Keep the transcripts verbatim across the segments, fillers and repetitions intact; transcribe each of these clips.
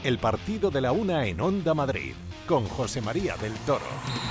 el partido de la una en Onda Madrid, con José María del Toro.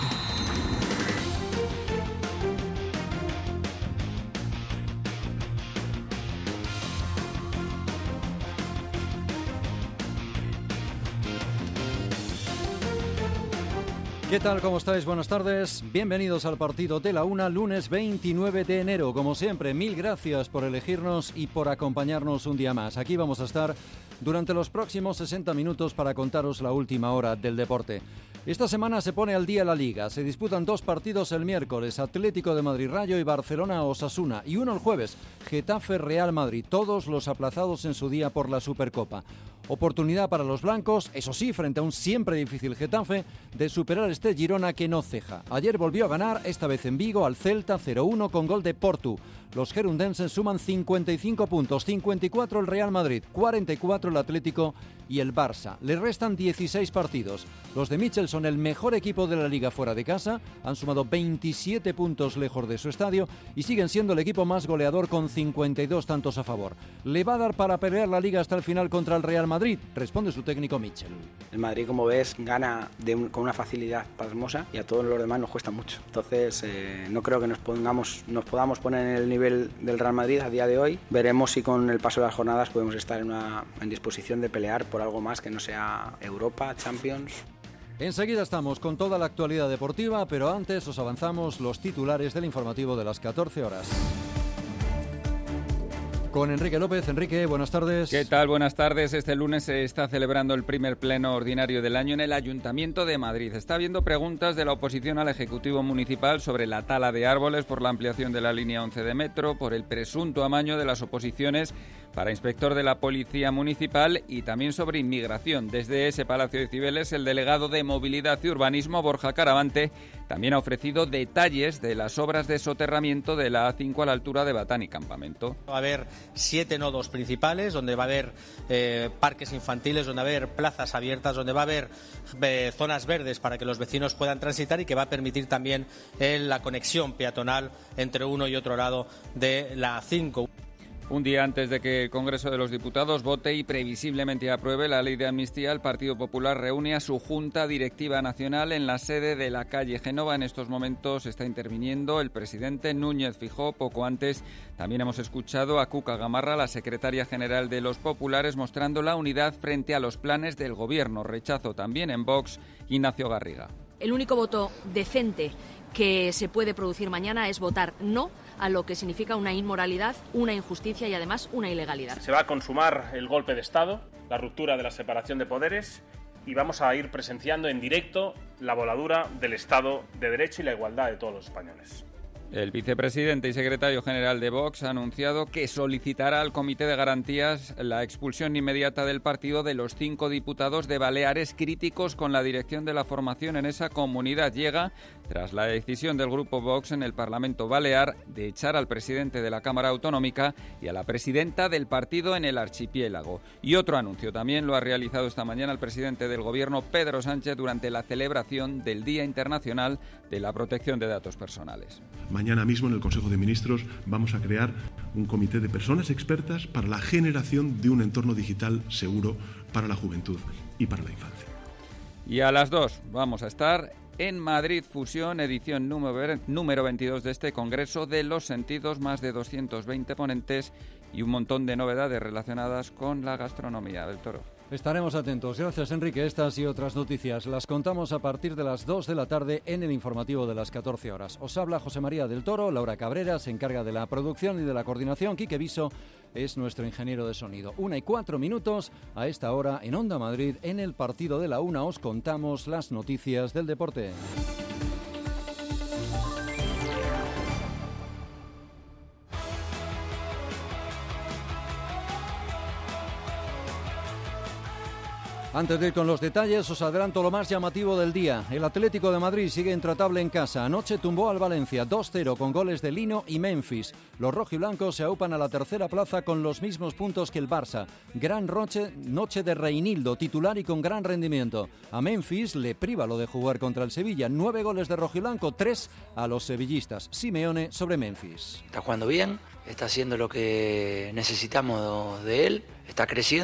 ¿Qué tal? ¿Cómo estáis? Buenas tardes. Bienvenidos al partido de la una, lunes veintinueve de enero. Como siempre, mil gracias por elegirnos y por acompañarnos un día más. Aquí vamos a estar durante los próximos sesenta minutos para contaros la última hora del deporte. Esta semana se pone al día la Liga. Se disputan dos partidos el miércoles, Atlético de Madrid Rayo y Barcelona Osasuna, y uno el jueves, Getafe Real Madrid, todos los aplazados en su día por la Supercopa. Oportunidad para los blancos, eso sí, frente a un siempre difícil Getafe, de superar este Girona que no ceja. Ayer volvió a ganar, esta vez en Vigo, al Celta cero uno con gol de Portu. Los gerundenses suman cincuenta y cinco puntos, cincuenta y cuatro el Real Madrid, cuarenta y cuatro el Atlético y el Barça. Le restan dieciséis partidos. Los de Michel son el mejor equipo de la Liga fuera de casa, han sumado veintisiete puntos lejos de su estadio y siguen siendo el equipo más goleador con cincuenta y dos tantos a favor. ¿Le va a dar para pelear la Liga hasta el final contra el Real Madrid? Responde su técnico Michel. El Madrid, como ves, gana de un, con una facilidad pasmosa y a todos los demás nos cuesta mucho. Entonces, eh, no creo que nos, pongamos, nos podamos poner en el nivel del Real Madrid a día de hoy. Veremos si con el paso de las jornadas podemos estar en, una, en disposición de pelear por algo más que no sea Europa, Champions. Enseguida estamos con toda la actualidad deportiva, pero antes os avanzamos los titulares del informativo de las catorce horas. Con Enrique López. Enrique, buenas tardes. ¿Qué tal? Buenas tardes. Este lunes se está celebrando el primer pleno ordinario del año en el Ayuntamiento de Madrid. Está habiendo preguntas de la oposición al Ejecutivo Municipal sobre la tala de árboles, por la ampliación de la línea once de metro, por el presunto amaño de las oposiciones para inspector de la Policía Municipal y también sobre inmigración. Desde ese Palacio de Cibeles, el delegado de Movilidad y Urbanismo, Borja Caravante, también ha ofrecido detalles de las obras de soterramiento de la A cinco a la altura de Batán y Campamento. Va a haber siete nodos principales, donde va a haber eh, parques infantiles, donde va a haber plazas abiertas, donde va a haber eh, zonas verdes para que los vecinos puedan transitar y que va a permitir también eh, la conexión peatonal entre uno y otro lado de la A cinco. Un día antes de que el Congreso de los Diputados vote y previsiblemente apruebe la ley de amnistía, el Partido Popular reúne a su Junta Directiva Nacional en la sede de la calle Génova. En estos momentos está interviniendo el presidente Núñez Feijóo. Poco antes también hemos escuchado a Cuca Gamarra, la secretaria general de los populares, mostrando la unidad frente a los planes del Gobierno. Rechazo también en Vox, Ignacio Garriga. El único voto decente que se puede producir mañana es votar no a lo que significa una inmoralidad, una injusticia y además una ilegalidad. Se va a consumar el golpe de Estado, la ruptura de la separación de poderes y vamos a ir presenciando en directo la voladura del Estado de Derecho y la igualdad de todos los españoles. El vicepresidente y secretario general de Vox ha anunciado que solicitará al Comité de Garantías la expulsión inmediata del partido de los cinco diputados de Baleares críticos con la dirección de la formación en esa comunidad. Llega tras la decisión del grupo Vox en el Parlamento Balear de echar al presidente de la Cámara Autonómica y a la presidenta del partido en el archipiélago. Y otro anuncio también lo ha realizado esta mañana el presidente del Gobierno, Pedro Sánchez, durante la celebración del Día Internacional de la Protección de Datos Personales. Mañana mismo en el Consejo de Ministros vamos a crear un comité de personas expertas para la generación de un entorno digital seguro para la juventud y para la infancia. Y a las dos vamos a estar en Madrid Fusión, edición número veintidós de este Congreso de los Sentidos, más de doscientos veinte ponentes y un montón de novedades relacionadas con la gastronomía del Toro. Estaremos atentos. Gracias, Enrique. Estas y otras noticias las contamos a partir de las dos de la tarde en el informativo de las catorce horas. Os habla José María del Toro, Laura Cabrera se encarga de la producción y de la coordinación. Quique Viso es nuestro ingeniero de sonido. Una y cuatro minutos a esta hora en Onda Madrid. En el partido de la una os contamos las noticias del deporte. Antes de ir con los detalles, os adelanto lo más llamativo del día. El Atlético de Madrid sigue intratable en casa. Anoche tumbó al Valencia dos cero con goles de Lino y Memphis. Los rojiblancos se aupan a la tercera plaza con los mismos puntos que el Barça. Gran roche, noche de Reinildo, titular y con gran rendimiento. A Memphis le priva lo de jugar contra el Sevilla. Nueve goles de rojiblanco, tres a los sevillistas. Simeone sobre Memphis. Está jugando bien, está haciendo lo que necesitamos de él, está creciendo.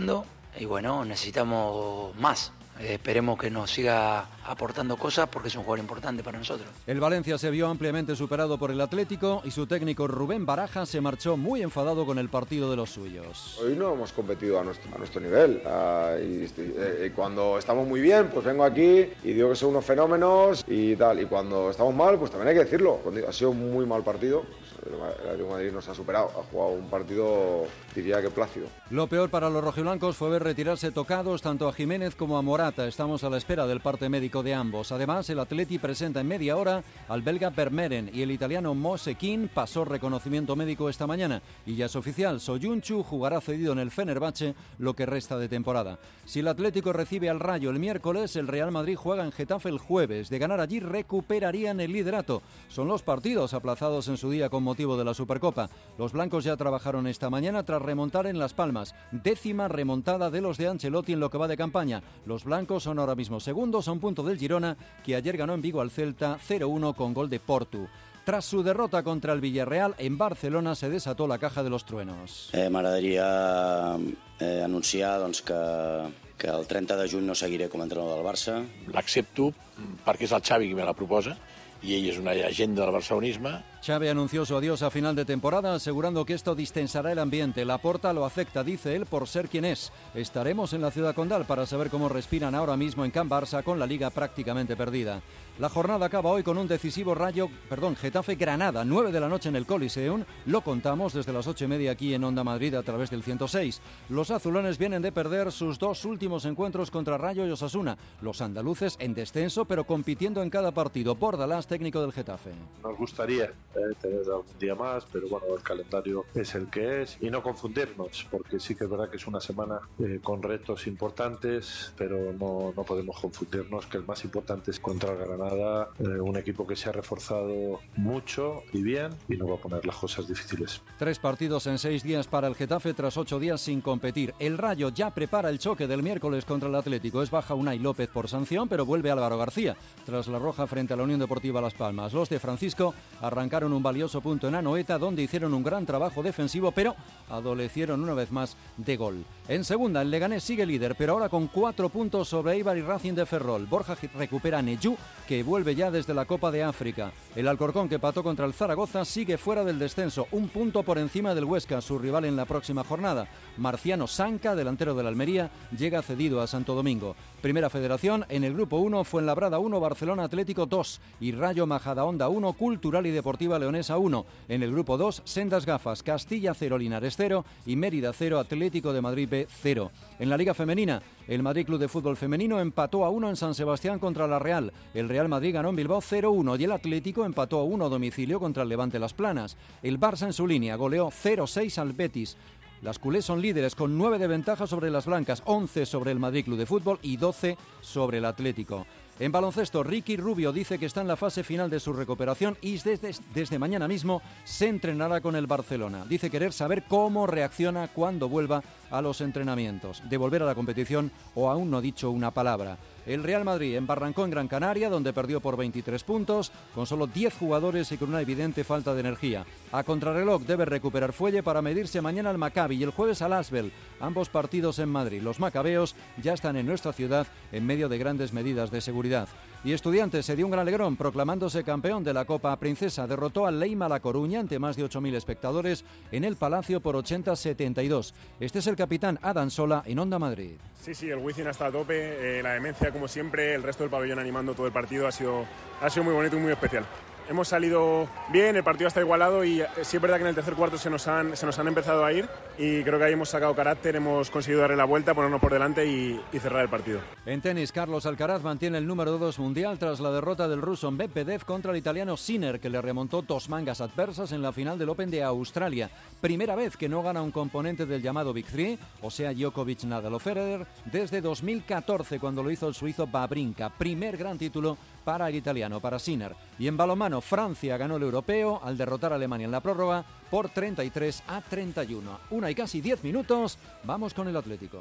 y bueno, necesitamos más. Eh, esperemos que nos siga aportando cosas porque es un jugador importante para nosotros. El Valencia se vio ampliamente superado por el Atlético y su técnico Rubén Baraja se marchó muy enfadado con el partido de los suyos. Hoy no hemos competido a nuestro, a nuestro nivel uh, y, y, y cuando estamos muy bien pues vengo aquí y digo que son unos fenómenos y tal, y cuando estamos mal pues también hay que decirlo. Ha sido un muy mal partido. El Atlético de Madrid nos ha superado, ha jugado un partido, diría que plácido. Lo peor para los rojiblancos fue ver retirarse tocados tanto a Jiménez como a Morata. Estamos a la espera del parte médico de ambos. Además, el Atleti presenta en media hora al belga Vermeeren y el italiano Moise Kean pasó reconocimiento médico esta mañana. Y ya es oficial, Soyuncu jugará cedido en el Fenerbahce lo que resta de temporada. Si el Atlético recibe al Rayo el miércoles, el Real Madrid juega en Getafe el jueves. De ganar allí recuperarían el liderato. Son los partidos aplazados en su día con motivo de la Supercopa. Los blancos ya trabajaron esta mañana tras remontar en Las Palmas. Décima remontada de los de Ancelotti en lo que va de campaña. Los blancos son ahora mismo segundos a un punto del Girona, que ayer ganó en Vigo al Celta cero uno con gol de Portu. Tras su derrota contra el Villarreal, en Barcelona se desató la caja de los truenos. Eh, M'agradaria eh, anunciar doncs, que, que el trenta de juny no seguiré com a entrenador del Barça. L'accepto perquè és el Xavi qui me la proposa i ell és una llegenda del barcelonisme. Xavi anunció su adiós a final de temporada, asegurando que esto distensará el ambiente. Laporta lo acepta, dice él, por ser quien es. Estaremos en la ciudad condal para saber cómo respiran ahora mismo en Can Barça con la liga prácticamente perdida. La jornada acaba hoy con un decisivo rayo, perdón, Getafe-Granada, nueve de la noche en el Coliseum. Lo contamos desde las ocho y media aquí en Onda Madrid a través del ciento seis. Los azulones vienen de perder sus dos últimos encuentros contra Rayo y Osasuna. Los andaluces en descenso, pero compitiendo en cada partido. Bordalás, técnico del Getafe. Nos gustaría eh, tener algún día más, pero bueno, el calendario es el que es y no confundirnos, porque sí que es verdad que es una semana eh, con retos importantes, pero no, no podemos confundirnos que el más importante es contra el Granada, eh, un equipo que se ha reforzado mucho y bien y no va a poner las cosas difíciles. Tres partidos en seis días para el Getafe tras ocho días sin competir. El Rayo ya prepara el choque del miércoles contra el Atlético. Es baja Unai López por sanción, pero vuelve Álvaro García tras la roja frente a la Unión Deportiva Las Palmas. Los de Francisco arrancaron un valioso punto en Anoeta, donde hicieron un gran trabajo defensivo, pero adolecieron una vez más de gol. En segunda, el Leganés sigue líder, pero ahora con cuatro puntos sobre Eibar y Racing de Ferrol. Borja recupera a Neyu, que vuelve ya desde la Copa de África. El Alcorcón, que pató contra el Zaragoza, sigue fuera del descenso, un punto por encima del Huesca, su rival en la próxima jornada. Marciano Sanca, delantero del Almería, llega cedido a Santo Domingo. Primera Federación, en el Grupo uno, Fuenlabrada uno, Barcelona Atlético dos y Rayo Majadahonda uno, Cultural y Deportiva Leonesa uno. En el Grupo dos, Sendas Gafas, Castilla cero, Linares cero y Mérida cero, Atlético de Madrid B cero. En la Liga Femenina, el Madrid Club de Fútbol Femenino empató a uno en San Sebastián contra la Real. El Real Madrid ganó en Bilbao cero uno y el Atlético empató a uno a domicilio contra el Levante Las Planas. El Barça en su línea goleó cero seis al Betis. Las culés son líderes con nueve de ventaja sobre las blancas, once sobre el Madrid Club de Fútbol y doce sobre el Atlético. En baloncesto, Ricky Rubio dice que está en la fase final de su recuperación y desde, desde mañana mismo se entrenará con el Barcelona. Dice querer saber cómo reacciona cuando vuelva a los entrenamientos. De volver a la competición o aún no ha dicho una palabra. El Real Madrid embarrancó en Gran Canaria, donde perdió por veintitrés puntos, con solo diez jugadores y con una evidente falta de energía. A contrarreloj debe recuperar fuelle para medirse mañana al Maccabi y el jueves al Asbel. Ambos partidos en Madrid. Los macabeos ya están en nuestra ciudad en medio de grandes medidas de seguridad. Y Estudiantes se dio un gran alegrón proclamándose campeón de la Copa Princesa. Derrotó al Leima La Coruña ante más de ocho mil espectadores en el Palacio por ochenta a setenta y dos. Este es el capitán Adán Sola en Onda Madrid. Sí, sí, el Wizzing está a tope, eh, la demencia como siempre, el resto del pabellón animando todo el partido, ha sido, ha sido muy bonito y muy especial. Hemos salido bien, el partido está igualado y sí es verdad que en el tercer cuarto se nos han, se nos han empezado a ir y creo que ahí hemos sacado carácter, hemos conseguido darle la vuelta, ponernos por delante y, y cerrar el partido. En tenis, Carlos Alcaraz mantiene el número dos mundial tras la derrota del ruso Medvedev contra el italiano Sinner, que le remontó dos mangas adversas en la final del Open de Australia. Primera vez que no gana un componente del llamado Big Three, o sea Djokovic, Nadal o Federer, desde dos mil catorce cuando lo hizo el suizo Wawrinka. Primer gran título para el italiano, para Sinner. Y en balonmano, Francia ganó el europeo al derrotar a Alemania en la prórroga por treinta y tres a treinta y uno. Una y casi diez minutos, vamos con el Atlético.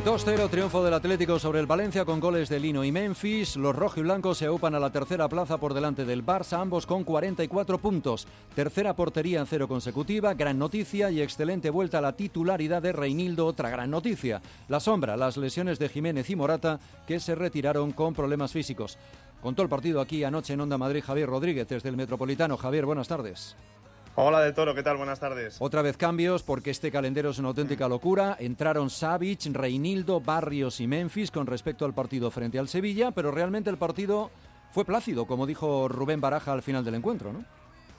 dos cero, triunfo del Atlético sobre el Valencia con goles de Lino y Memphis. Los rojiblancos se aupan a la tercera plaza por delante del Barça, ambos con cuarenta y cuatro puntos. Tercera portería en cero consecutiva, gran noticia, y excelente vuelta a la titularidad de Reinildo, otra gran noticia. La sombra, las lesiones de Jiménez y Morata, que se retiraron con problemas físicos. Contó el partido aquí anoche en Onda Madrid Javier Rodríguez desde el Metropolitano. Javier, buenas tardes. Hola del Toro, ¿qué tal? Buenas tardes. Otra vez cambios porque este calendario es una auténtica locura. Entraron Savic, Reinildo, Barrios y Memphis con respecto al partido frente al Sevilla, pero realmente el partido fue plácido, como dijo Rubén Baraja al final del encuentro, ¿no?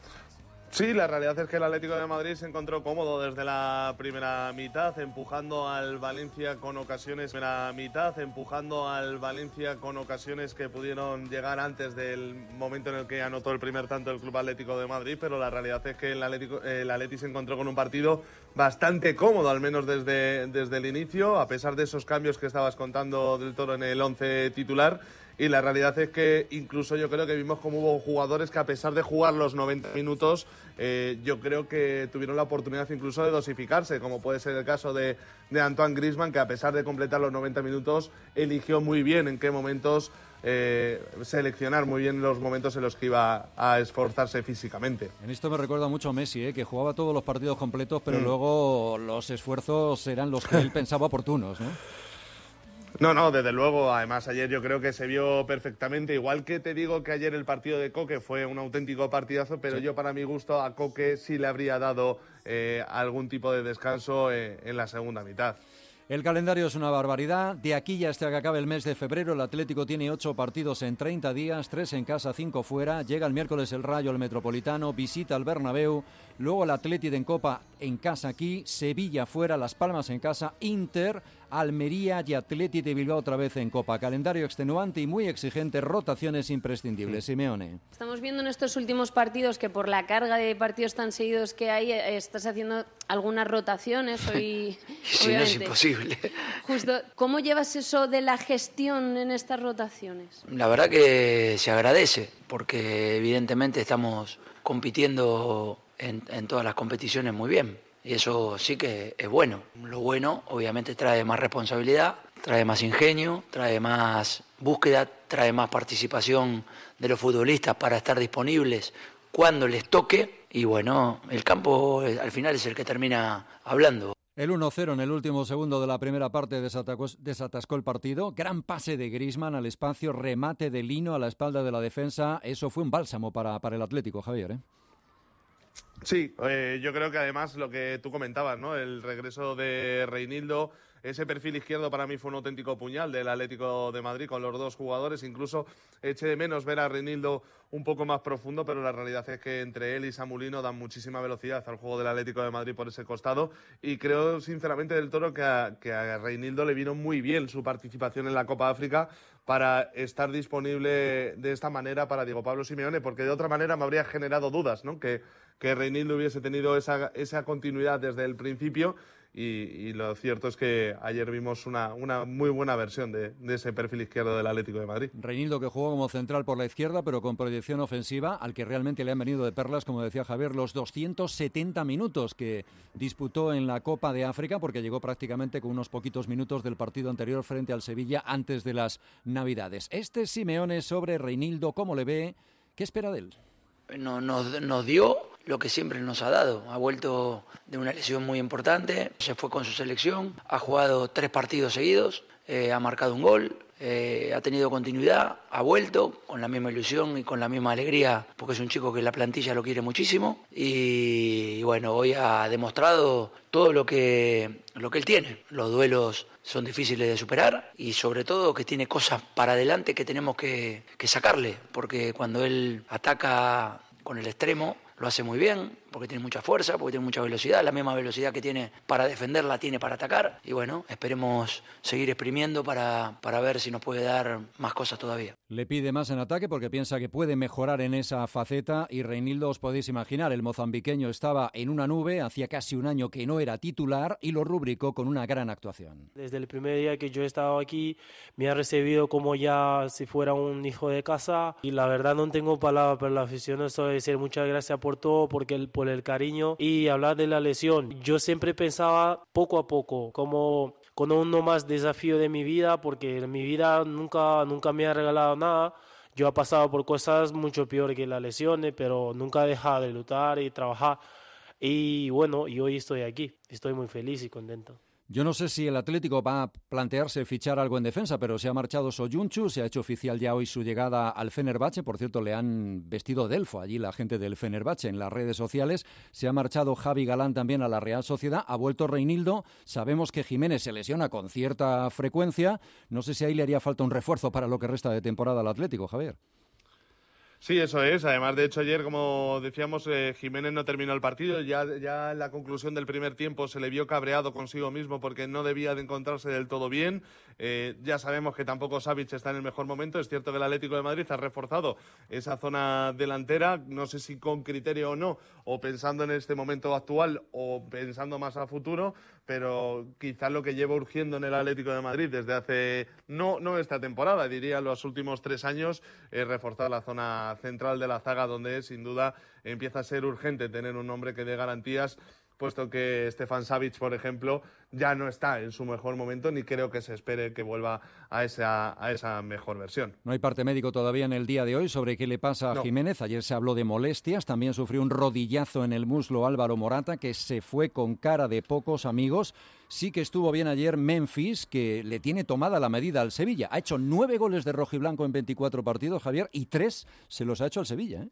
Sí, la realidad es que el Atlético de Madrid se encontró cómodo desde la primera mitad, empujando al Valencia con ocasiones, primera mitad, empujando al Valencia con ocasiones que pudieron llegar antes del momento en el que anotó el primer tanto el Club Atlético de Madrid, pero la realidad es que el Atlético, el Atleti se encontró con un partido bastante cómodo, al menos desde, desde el inicio, a pesar de esos cambios que estabas contando del Toro en el once titular. Y la realidad es que incluso yo creo que vimos como hubo jugadores que, a pesar de jugar los noventa minutos, eh, yo creo que tuvieron la oportunidad incluso de dosificarse, como puede ser el caso de, de Antoine Griezmann, que a pesar de completar los noventa minutos, eligió muy bien en qué momentos eh, seleccionar muy bien los momentos en los que iba a esforzarse físicamente. En esto me recuerda mucho a Messi, ¿eh? Que jugaba todos los partidos completos, pero mm. luego los esfuerzos eran los que él pensaba oportunos, ¿no? No, no, desde luego. Además, ayer yo creo que se vio perfectamente. Igual que te digo que ayer el partido de Coque fue un auténtico partidazo, pero sí. Yo, para mi gusto, a Coque sí le habría dado eh, algún tipo de descanso eh, en la segunda mitad. El calendario es una barbaridad. De aquí ya hasta que acabe el mes de febrero, el Atlético tiene ocho partidos en treinta días, tres en casa, cinco fuera. Llega el miércoles el Rayo al Metropolitano, visita al Bernabéu, luego el Atlético en Copa en casa aquí, Sevilla fuera, Las Palmas en casa, Inter, Almería y Athletic de Bilbao otra vez en Copa. Calendario extenuante y muy exigente, rotaciones imprescindibles. Sí. Simeone. Estamos viendo en estos últimos partidos que por la carga de partidos tan seguidos que hay, estás haciendo algunas rotaciones hoy. Sí, no es imposible. Justo, ¿cómo llevas eso de la gestión en estas rotaciones? La verdad que se agradece, porque evidentemente estamos compitiendo en, en todas las competiciones muy bien. Y eso sí que es bueno. Lo bueno, obviamente, trae más responsabilidad, trae más ingenio, trae más búsqueda, trae más participación de los futbolistas para estar disponibles cuando les toque. Y bueno, el campo al final es el que termina hablando. El uno cero en el último segundo de la primera parte desatascó, desatascó el partido. Gran pase de Griezmann al espacio, remate de Lino a la espalda de la defensa. Eso fue un bálsamo para, para el Atlético, Javier, ¿eh? Sí, eh, yo creo que además lo que tú comentabas, ¿no? El regreso de Reinildo, ese perfil izquierdo para mí fue un auténtico puñal del Atlético de Madrid con los dos jugadores. Incluso eché de menos ver a Reinildo un poco más profundo, pero la realidad es que entre él y Samulino dan muchísima velocidad al juego del Atlético de Madrid por ese costado. Y creo sinceramente del Toro que a, que a Reinildo le vino muy bien su participación en la Copa África para estar disponible de esta manera para Diego Pablo Simeone, porque de otra manera me habría generado dudas, ¿no? Que, que Reinildo hubiese tenido esa, esa continuidad desde el principio. Y, y lo cierto es que ayer vimos una, una muy buena versión de, de ese perfil izquierdo del Atlético de Madrid. Reinildo, que jugó como central por la izquierda, pero con proyección ofensiva, al que realmente le han venido de perlas, como decía Javier, los doscientos setenta minutos que disputó en la Copa de África, porque llegó prácticamente con unos poquitos minutos del partido anterior frente al Sevilla antes de las Navidades. Este Simeone sobre Reinildo, ¿cómo le ve? ¿Qué espera de él? No, nos, nos dio lo que siempre nos ha dado. Ha vuelto de una lesión muy importante, se fue con su selección, ha jugado tres partidos seguidos, eh, ha marcado un gol, eh, ha tenido continuidad, ha vuelto con la misma ilusión y con la misma alegría, porque es un chico que la plantilla lo quiere muchísimo. Y, y bueno, hoy ha demostrado todo lo que, lo que él tiene. Los duelos son difíciles de superar y sobre todo que tiene cosas para adelante que tenemos que, que sacarle, porque cuando él ataca con el extremo lo hace muy bien, porque tiene mucha fuerza, porque tiene mucha velocidad, la misma velocidad que tiene para defender la tiene para atacar. Y bueno, esperemos seguir exprimiendo para, para ver si nos puede dar más cosas todavía. Le pide más en ataque porque piensa que puede mejorar en esa faceta y Reinildo, os podéis imaginar, el mozambiqueño estaba en una nube, hacía casi un año que no era titular y lo rubricó con una gran actuación. Desde el primer día que yo he estado aquí me ha recibido como ya si fuera un hijo de casa y la verdad no tengo palabras para la afición, eso es decir muchas gracias por todo, porque el, por el cariño y hablar de la lesión. Yo siempre pensaba poco a poco, como con uno más desafío de mi vida, porque en mi vida nunca, nunca me ha regalado nada. Yo he pasado por cosas mucho peor que las lesiones, pero nunca he dejado de luchar y trabajar. Y bueno, y hoy estoy aquí. Estoy muy feliz y contento. Yo no sé si el Atlético va a plantearse fichar algo en defensa, pero se ha marchado Soyuncu, se ha hecho oficial ya hoy su llegada al Fenerbahce. Por cierto, le han vestido de elfo allí la gente del Fenerbahce en las redes sociales. Se ha marchado Javi Galán también a la Real Sociedad. Ha vuelto Reinildo. Sabemos que Jiménez se lesiona con cierta frecuencia. No sé si ahí le haría falta un refuerzo para lo que resta de temporada al Atlético, Javier. Sí, eso es. Además, de hecho, ayer, como decíamos, eh, Jiménez no terminó el partido. Ya, ya en la conclusión del primer tiempo se le vio cabreado consigo mismo porque no debía de encontrarse del todo bien. Eh, ya sabemos que tampoco Savic está en el mejor momento. Es cierto que el Atlético de Madrid ha reforzado esa zona delantera. No sé si con criterio o no, o pensando en este momento actual o pensando más a futuro, pero quizás lo que lleva urgiendo en el Atlético de Madrid desde hace, no, no esta temporada, diría los últimos tres años, es reforzar la zona central de la zaga, donde sin duda empieza a ser urgente tener un hombre que dé garantías, puesto que Stefan Savic, por ejemplo, ya no está en su mejor momento, ni creo que se espere que vuelva a esa, a esa mejor versión. No hay parte médico todavía en el día de hoy sobre qué le pasa a no. Jiménez. Ayer se habló de molestias, también sufrió un rodillazo en el muslo Álvaro Morata, que se fue con cara de pocos amigos. Sí que estuvo bien ayer Memphis, que le tiene tomada la medida al Sevilla. Ha hecho nueve goles de rojiblanco en veinticuatro partidos, Javier, y tres se los ha hecho al Sevilla, ¿eh?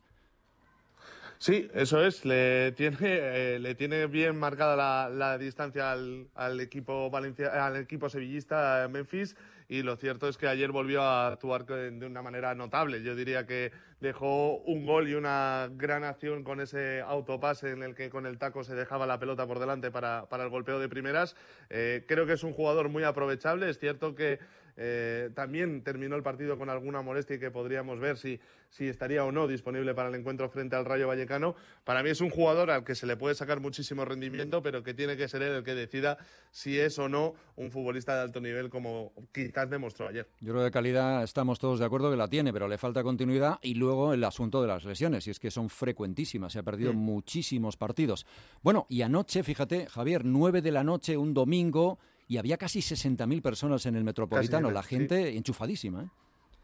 Sí, eso es. Le tiene, eh, le tiene bien marcada la, la distancia al, al equipo valencia, al equipo sevillista Memphis, y lo cierto es que ayer volvió a actuar de una manera notable. Yo diría que dejó un gol y una gran acción con ese autopase en el que con el taco se dejaba la pelota por delante para, para el golpeo de primeras. Eh, creo que es un jugador muy aprovechable. Es cierto que Eh, también terminó el partido con alguna molestia y que podríamos ver si, si estaría o no disponible para el encuentro frente al Rayo Vallecano. Para mí es un jugador al que se le puede sacar muchísimo rendimiento, pero que tiene que ser él el que decida si es o no un futbolista de alto nivel, como quizás demostró ayer. Yo creo que de calidad estamos todos de acuerdo que la tiene, pero le falta continuidad, y luego el asunto de las lesiones, y es que son frecuentísimas, se ha perdido mm. muchísimos partidos. Bueno, y anoche, fíjate, Javier, nueve de la noche, un domingo, y había casi sesenta mil personas en el Metropolitano, casi, la gente sí. enchufadísima, ¿eh?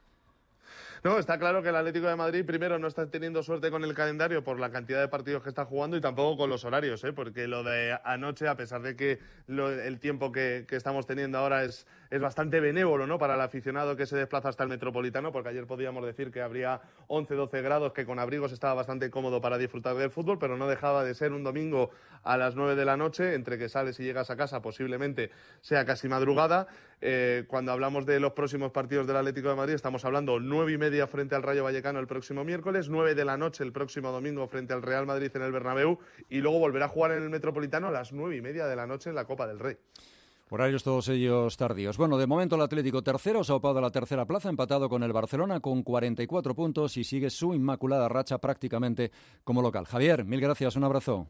No, está claro que el Atlético de Madrid, primero, no está teniendo suerte con el calendario por la cantidad de partidos que está jugando, y tampoco con los horarios, ¿eh? Porque lo de anoche, a pesar de que lo, el tiempo que, que estamos teniendo ahora es, es bastante benévolo, ¿no?, para el aficionado que se desplaza hasta el Metropolitano, porque ayer podíamos decir que habría once, doce grados, que con abrigos estaba bastante cómodo para disfrutar del fútbol, pero no dejaba de ser un domingo a las nueve de la noche, entre que sales y llegas a casa posiblemente sea casi madrugada. Eh, cuando hablamos de los próximos partidos del Atlético de Madrid, estamos hablando nueve y media frente al Rayo Vallecano el próximo miércoles, nueve de la noche el próximo domingo frente al Real Madrid en el Bernabéu, y luego volverá a jugar en el Metropolitano a las nueve y media de la noche en la Copa del Rey. Horarios todos ellos tardíos. Bueno, de momento el Atlético tercero, se ha ocupado la tercera plaza, empatado con el Barcelona con cuarenta y cuatro puntos, y sigue su inmaculada racha prácticamente como local. Javier, mil gracias, un abrazo.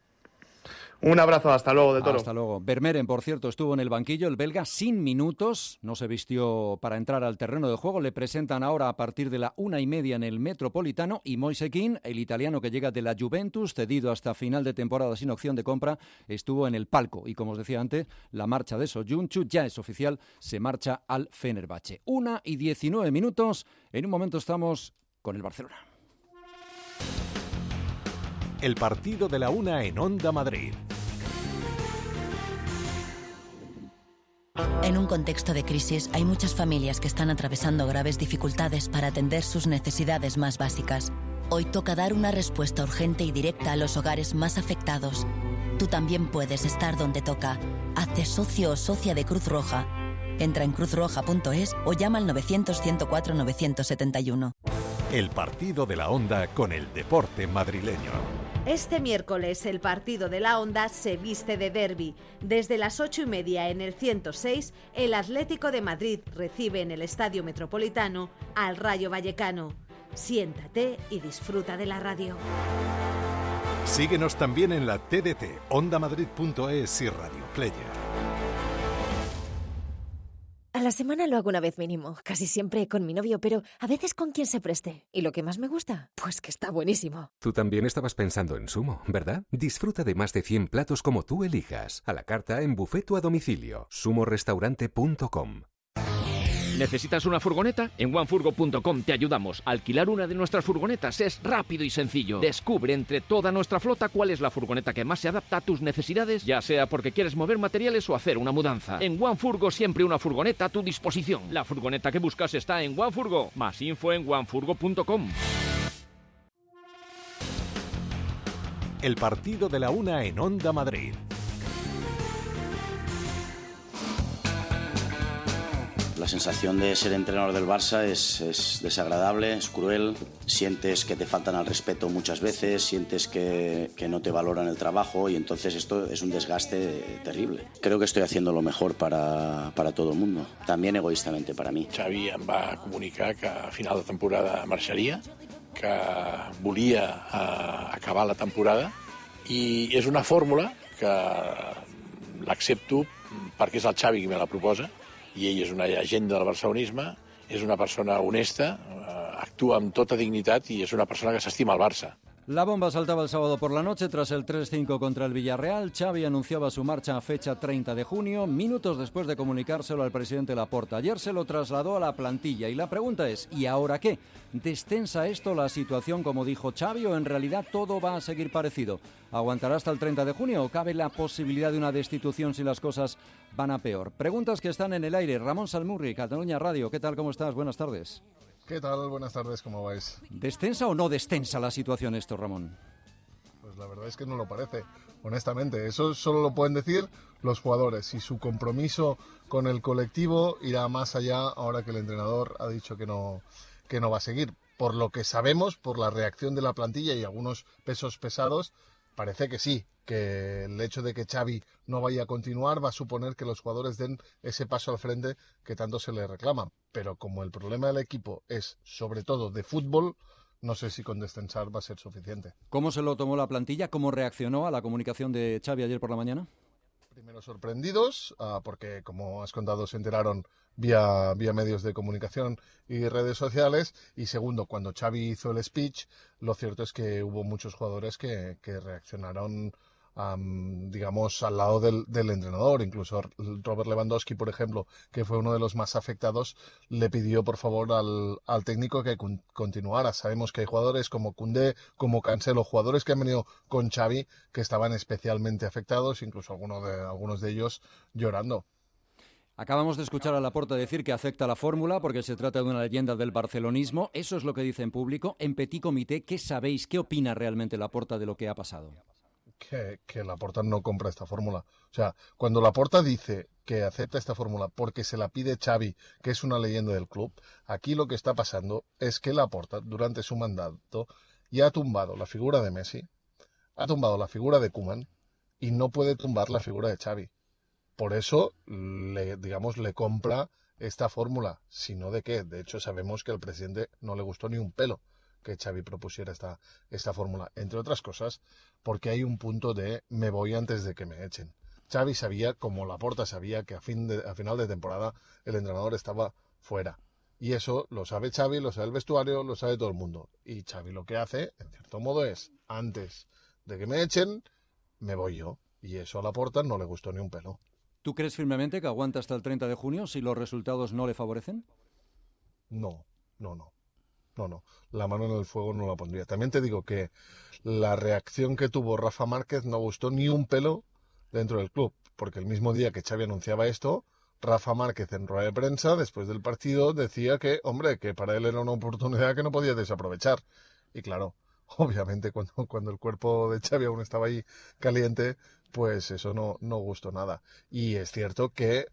Un abrazo, hasta luego, de Toro. Hasta luego. Vermeeren, por cierto, estuvo en el banquillo, el belga, sin minutos, no se vistió para entrar al terreno de juego. Le presentan ahora a partir de la una y media en el Metropolitano, y Moise Kean, el italiano que llega de la Juventus, cedido hasta final de temporada sin opción de compra, estuvo en el palco. Y como os decía antes, la marcha de Soyuncu ya es oficial, se marcha al Fenerbahce. Una y diecinueve minutos, en un momento estamos con el Barcelona. El partido de la una en Onda Madrid. En un contexto de crisis, hay muchas familias que están atravesando graves dificultades para atender sus necesidades más básicas. Hoy toca dar una respuesta urgente y directa a los hogares más afectados. Tú también puedes estar donde toca. Hazte socio o socia de Cruz Roja. Entra en cruz roja punto es o llama al novecientos, ciento cuatro, novecientos setenta y uno. El partido de la Onda con el deporte madrileño. Este miércoles el partido de la Onda se viste de derbi. Desde las ocho y media en el ciento seis, el Atlético de Madrid recibe en el Estadio Metropolitano al Rayo Vallecano. Siéntate y disfruta de la radio. Síguenos también en la T D T, onda madrid punto es y Radio Player. A las semana lo hago una vez mínimo, casi siempre con mi novio, pero a veces con quien se preste. ¿Y lo que más me gusta? Pues que está buenísimo. Tú también estabas pensando en Sumo, ¿verdad? Disfruta de más de cien platos como tú elijas, a la carta, en buffet o a domicilio. sumo restaurante punto com. ¿Necesitas una furgoneta? En OneFurgo punto com te ayudamos. Alquilar una de nuestras furgonetas es rápido y sencillo. Descubre entre toda nuestra flota cuál es la furgoneta que más se adapta a tus necesidades, ya sea porque quieres mover materiales o hacer una mudanza. En OneFurgo siempre una furgoneta a tu disposición. La furgoneta que buscas está en OneFurgo. Más info en OneFurgo punto com. El partido de la una en Onda Madrid. La sensación de ser entrenador del Barça es, es desagradable, es cruel. Sientes que te faltan al respeto muchas veces, sientes que, que no te valoran el trabajo y entonces esto es un desgaste terrible. Creo que estoy haciendo lo mejor para, para todo el mundo, también egoístamente para mí. Xavi em va comunicar que a final de temporada marxaria, que volia uh, acabar la temporada i és una fórmula que l'accepto perquè és el Xavi qui me la proposa i ell és una llegenda del barcelonisme, és una persona honesta, actua amb tota dignitat i és una persona que s'estima el Barça. La bomba saltaba el sábado por la noche tras el tres cinco contra el Villarreal. Xavi anunciaba su marcha a fecha treinta de junio, minutos después de comunicárselo al presidente Laporta. Ayer se lo trasladó a la plantilla y la pregunta es, ¿y ahora qué? ¿Destensa esto la situación como dijo Xavi o en realidad todo va a seguir parecido? ¿Aguantará hasta el treinta de junio o cabe la posibilidad de una destitución si las cosas van a peor? Preguntas que están en el aire. Ramón Salmurri, Cataluña Radio. ¿Qué tal? ¿Cómo estás? Buenas tardes. ¿Qué tal? Buenas tardes, ¿cómo vais? ¿Destensa o no destensa la situación esto, Ramón? Pues la verdad es que no lo parece, honestamente. Eso solo lo pueden decir los jugadores y su compromiso con el colectivo irá más allá ahora que el entrenador ha dicho que no, que no va a seguir. Por lo que sabemos, por la reacción de la plantilla y algunos pesos pesados, parece que sí, que el hecho de que Xavi no vaya a continuar va a suponer que los jugadores den ese paso al frente que tanto se les reclama. Pero como el problema del equipo es sobre todo de fútbol, no sé si con descensar va a ser suficiente. ¿Cómo se lo tomó la plantilla? ¿Cómo reaccionó a la comunicación de Xavi ayer por la mañana? Primero sorprendidos, uh, porque como has contado se enteraron vía, vía medios de comunicación y redes sociales, y segundo, cuando Xavi hizo el speech, lo cierto es que hubo muchos jugadores que, que reaccionaron Um, digamos, al lado del, del entrenador. Incluso Robert Lewandowski, por ejemplo, que fue uno de los más afectados, le pidió por favor al, al técnico que con, continuara. Sabemos que hay jugadores como Koundé, como Cancelo, jugadores que han venido con Xavi que estaban especialmente afectados, incluso algunos de, algunos de ellos llorando. Acabamos de escuchar a Laporta decir que acepta la fórmula porque se trata de una leyenda del barcelonismo. Eso es lo que dice en público. En Petit Comité, ¿qué sabéis? ¿Qué opina realmente Laporta de lo que ha pasado? Que, que Laporta no compra esta fórmula. O sea, cuando Laporta dice que acepta esta fórmula porque se la pide Xavi, que es una leyenda del club, aquí lo que está pasando es que Laporta, durante su mandato, ya ha tumbado la figura de Messi, ha tumbado la figura de Koeman y no puede tumbar la figura de Xavi. Por eso, le, digamos, le compra esta fórmula. Si no, ¿de qué? De hecho, sabemos que al presidente no le gustó ni un pelo que Xavi propusiera esta, esta fórmula, entre otras cosas, porque hay un punto de me voy antes de que me echen. Xavi sabía, como Laporta sabía, que a, fin de, a final de temporada el entrenador estaba fuera. Y eso lo sabe Xavi, lo sabe el vestuario, lo sabe todo el mundo. Y Xavi lo que hace, en cierto modo, es, antes de que me echen, me voy yo. Y eso a Laporta no le gustó ni un pelo. ¿Tú crees firmemente que aguanta hasta el treinta de junio si los resultados no le favorecen? No, no, no. No, no, la mano en el fuego no la pondría. También te digo que la reacción que tuvo Rafa Márquez no gustó ni un pelo dentro del club, porque el mismo día que Xavi anunciaba esto, Rafa Márquez en rueda de prensa, después del partido, decía que, hombre, que para él era una oportunidad que no podía desaprovechar. Y claro, obviamente cuando, cuando el cuerpo de Xavi aún estaba ahí caliente, pues eso no, no gustó nada. Y es cierto que...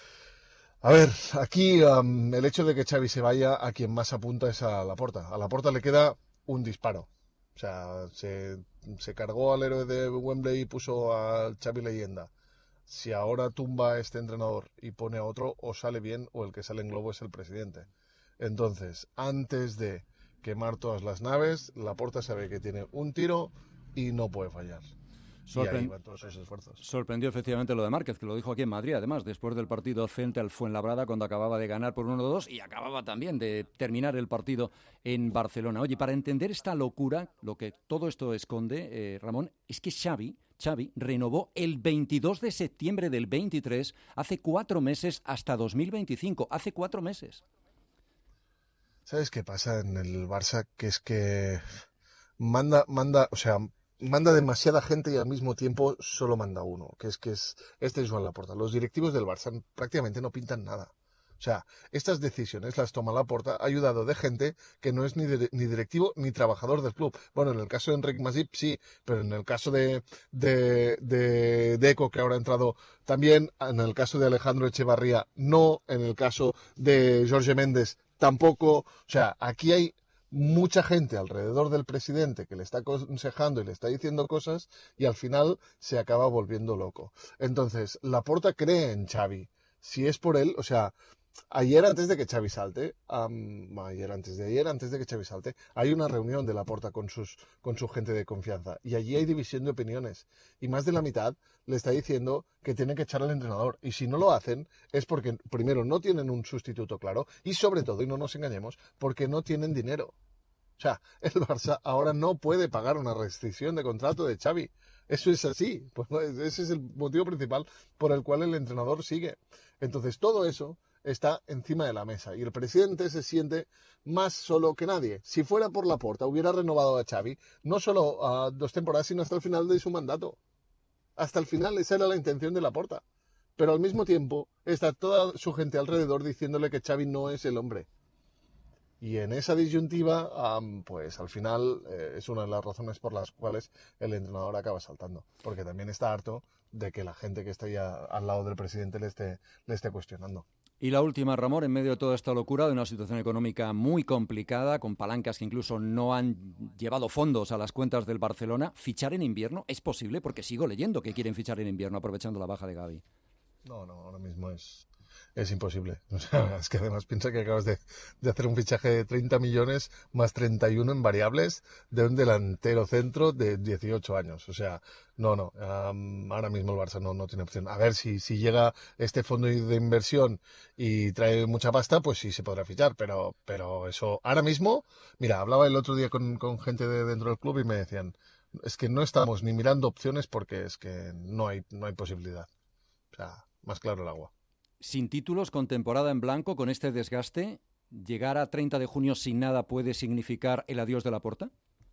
A ver, aquí um, el hecho de que Xavi se vaya, a quien más apunta es a Laporta. A Laporta le queda un disparo. O sea, se, se cargó al héroe de Wembley y puso a Xavi leyenda. Si ahora tumba a este entrenador y pone a otro, o sale bien o el que sale en globo es el presidente. Entonces, antes de quemar todas las naves, Laporta sabe que tiene un tiro y no puede fallar. Sorpre- y ahí van todos esos esfuerzos. Sorprendió efectivamente lo de Márquez, que lo dijo aquí en Madrid, además, después del partido frente al Fuenlabrada, cuando acababa de ganar por uno dos y acababa también de terminar el partido en Barcelona. Oye, para entender esta locura, lo que todo esto esconde, eh, Ramón, es que Xavi... Xavi renovó el veintidós de septiembre del veintitrés, hace cuatro meses hasta dos mil veinticinco, hace cuatro meses. ¿Sabes qué pasa en el Barça? Que es que manda, manda, o sea, manda demasiada gente y al mismo tiempo solo manda uno, que es que es este es Joan Laporta. Los directivos del Barça prácticamente no pintan nada. O sea, estas decisiones las toma Laporta, ayudado de gente que no es ni, de, ni directivo ni trabajador del club. Bueno, en el caso de Enric Masip sí, pero en el caso de, de, de Deco, que ahora ha entrado también, en el caso de Alejandro Echevarría no, en el caso de Jorge Méndez tampoco. O sea, aquí hay mucha gente alrededor del presidente que le está aconsejando y le está diciendo cosas y al final se acaba volviendo loco. Entonces, Laporta cree en Xavi. Si es por él, o sea... Ayer, antes de que Xavi salte, um, ayer, antes de ayer, antes de que Xavi salte, hay una reunión de Laporta con, sus, con su gente de confianza. Y allí hay división de opiniones. Y más de la mitad le está diciendo que tiene que echar al entrenador. Y si no lo hacen, es porque, primero, no tienen un sustituto claro. Y sobre todo, y no nos engañemos, porque no tienen dinero. O sea, el Barça ahora no puede pagar una rescisión de contrato de Xavi. Eso es así. Pues ese es el motivo principal por el cual el entrenador sigue. Entonces, todo eso está encima de la mesa y el presidente se siente más solo que nadie. Si fuera por Laporta, hubiera renovado a Xavi no solo a dos temporadas, sino hasta el final de su mandato. Hasta el final, esa era la intención de Laporta. Pero al mismo tiempo está toda su gente alrededor diciéndole que Xavi no es el hombre. Y en esa disyuntiva, um, pues al final eh, es una de las razones por las cuales el entrenador acaba saltando. Porque también está harto de que la gente que está ya al lado del presidente le esté, le esté cuestionando. Y la última, Ramón, en medio de toda esta locura, de una situación económica muy complicada, con palancas que incluso no han llevado fondos a las cuentas del Barcelona, ¿fichar en invierno es posible? Porque sigo leyendo que quieren fichar en invierno, aprovechando la baja de Gavi. No, no, ahora mismo es, es imposible. O sea, es que además piensa que acabas de, de hacer un fichaje de treinta millones más treinta y uno en variables de un delantero centro de dieciocho años. O sea, no, no, um, ahora mismo el Barça no, no tiene opción. A ver, si, si llega este fondo de inversión y trae mucha pasta, pues sí se podrá fichar, pero, pero eso, ahora mismo, mira, hablaba el otro día con, con gente de dentro del club y me decían, es que no estamos ni mirando opciones porque es que no hay, no hay posibilidad. O sea, más claro el agua. Sin títulos, con temporada en blanco, con este desgaste, ¿llegar a treinta de junio sin nada puede significar el adiós de Laporta?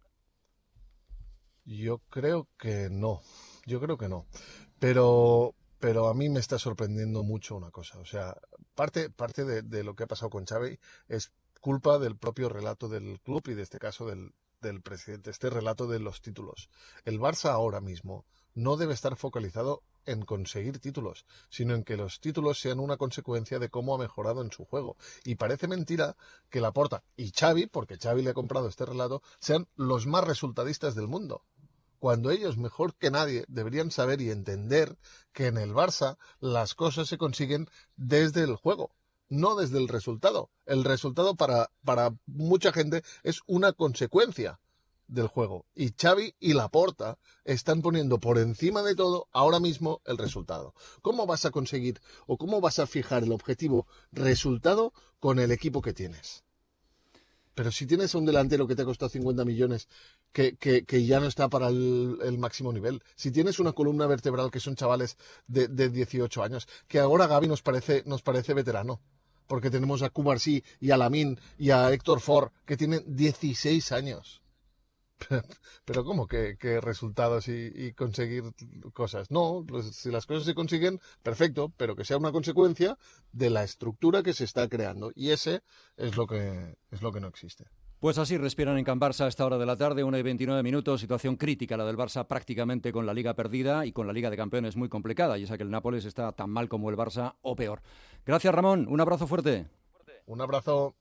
Yo creo que no, yo creo que no, pero, pero a mí me está sorprendiendo mucho una cosa, o sea, parte, parte de, de lo que ha pasado con Xavi es culpa del propio relato del club y de este caso del, del presidente, este relato de los títulos. El Barça ahora mismo no debe estar focalizado en conseguir títulos, sino en que los títulos sean una consecuencia de cómo ha mejorado en su juego. Y parece mentira que Laporta y Xavi, porque Xavi le ha comprado este relato, sean los más resultadistas del mundo. Cuando ellos, mejor que nadie, deberían saber y entender que en el Barça las cosas se consiguen desde el juego, no desde el resultado. El resultado para, para mucha gente es una consecuencia del juego. Y Xavi y Laporta están poniendo por encima de todo ahora mismo el resultado. ¿Cómo vas a conseguir o cómo vas a fijar el objetivo resultado con el equipo que tienes? Pero si tienes a un delantero que te ha costado cincuenta millones, que, que, que ya no está para el, el máximo nivel, si tienes una columna vertebral que son chavales de, de dieciocho años, que ahora Gavi nos parece, nos parece veterano, porque tenemos a Cubarsí y a Lamine y a Héctor Ford, que tienen dieciséis años. Pero ¿cómo que, que resultados y, y conseguir cosas? No, pues si las cosas se consiguen, perfecto, pero que sea una consecuencia de la estructura que se está creando. Y ese es lo que, es lo que no existe. Pues así respiran en Can Barça a esta hora de la tarde, una y veintinueve minutos, situación crítica la del Barça prácticamente con la Liga perdida y con la Liga de Campeones muy complicada, y esa que el Nápoles está tan mal como el Barça o peor. Gracias, Ramón, un abrazo fuerte. Un abrazo.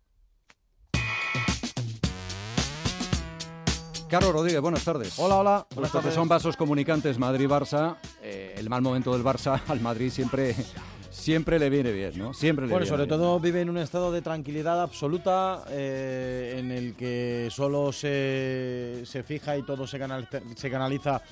Carlos Rodríguez, buenas tardes. Hola, hola. Buenas tardes. Son vasos comunicantes Madrid-Barça. Eh, el mal momento del Barça al Madrid siempre, siempre le viene bien, ¿no? Siempre le bueno, viene sobre bien. todo vive en un estado de tranquilidad absoluta eh, en el que solo se, se fija y todo se canaliza, se canaliza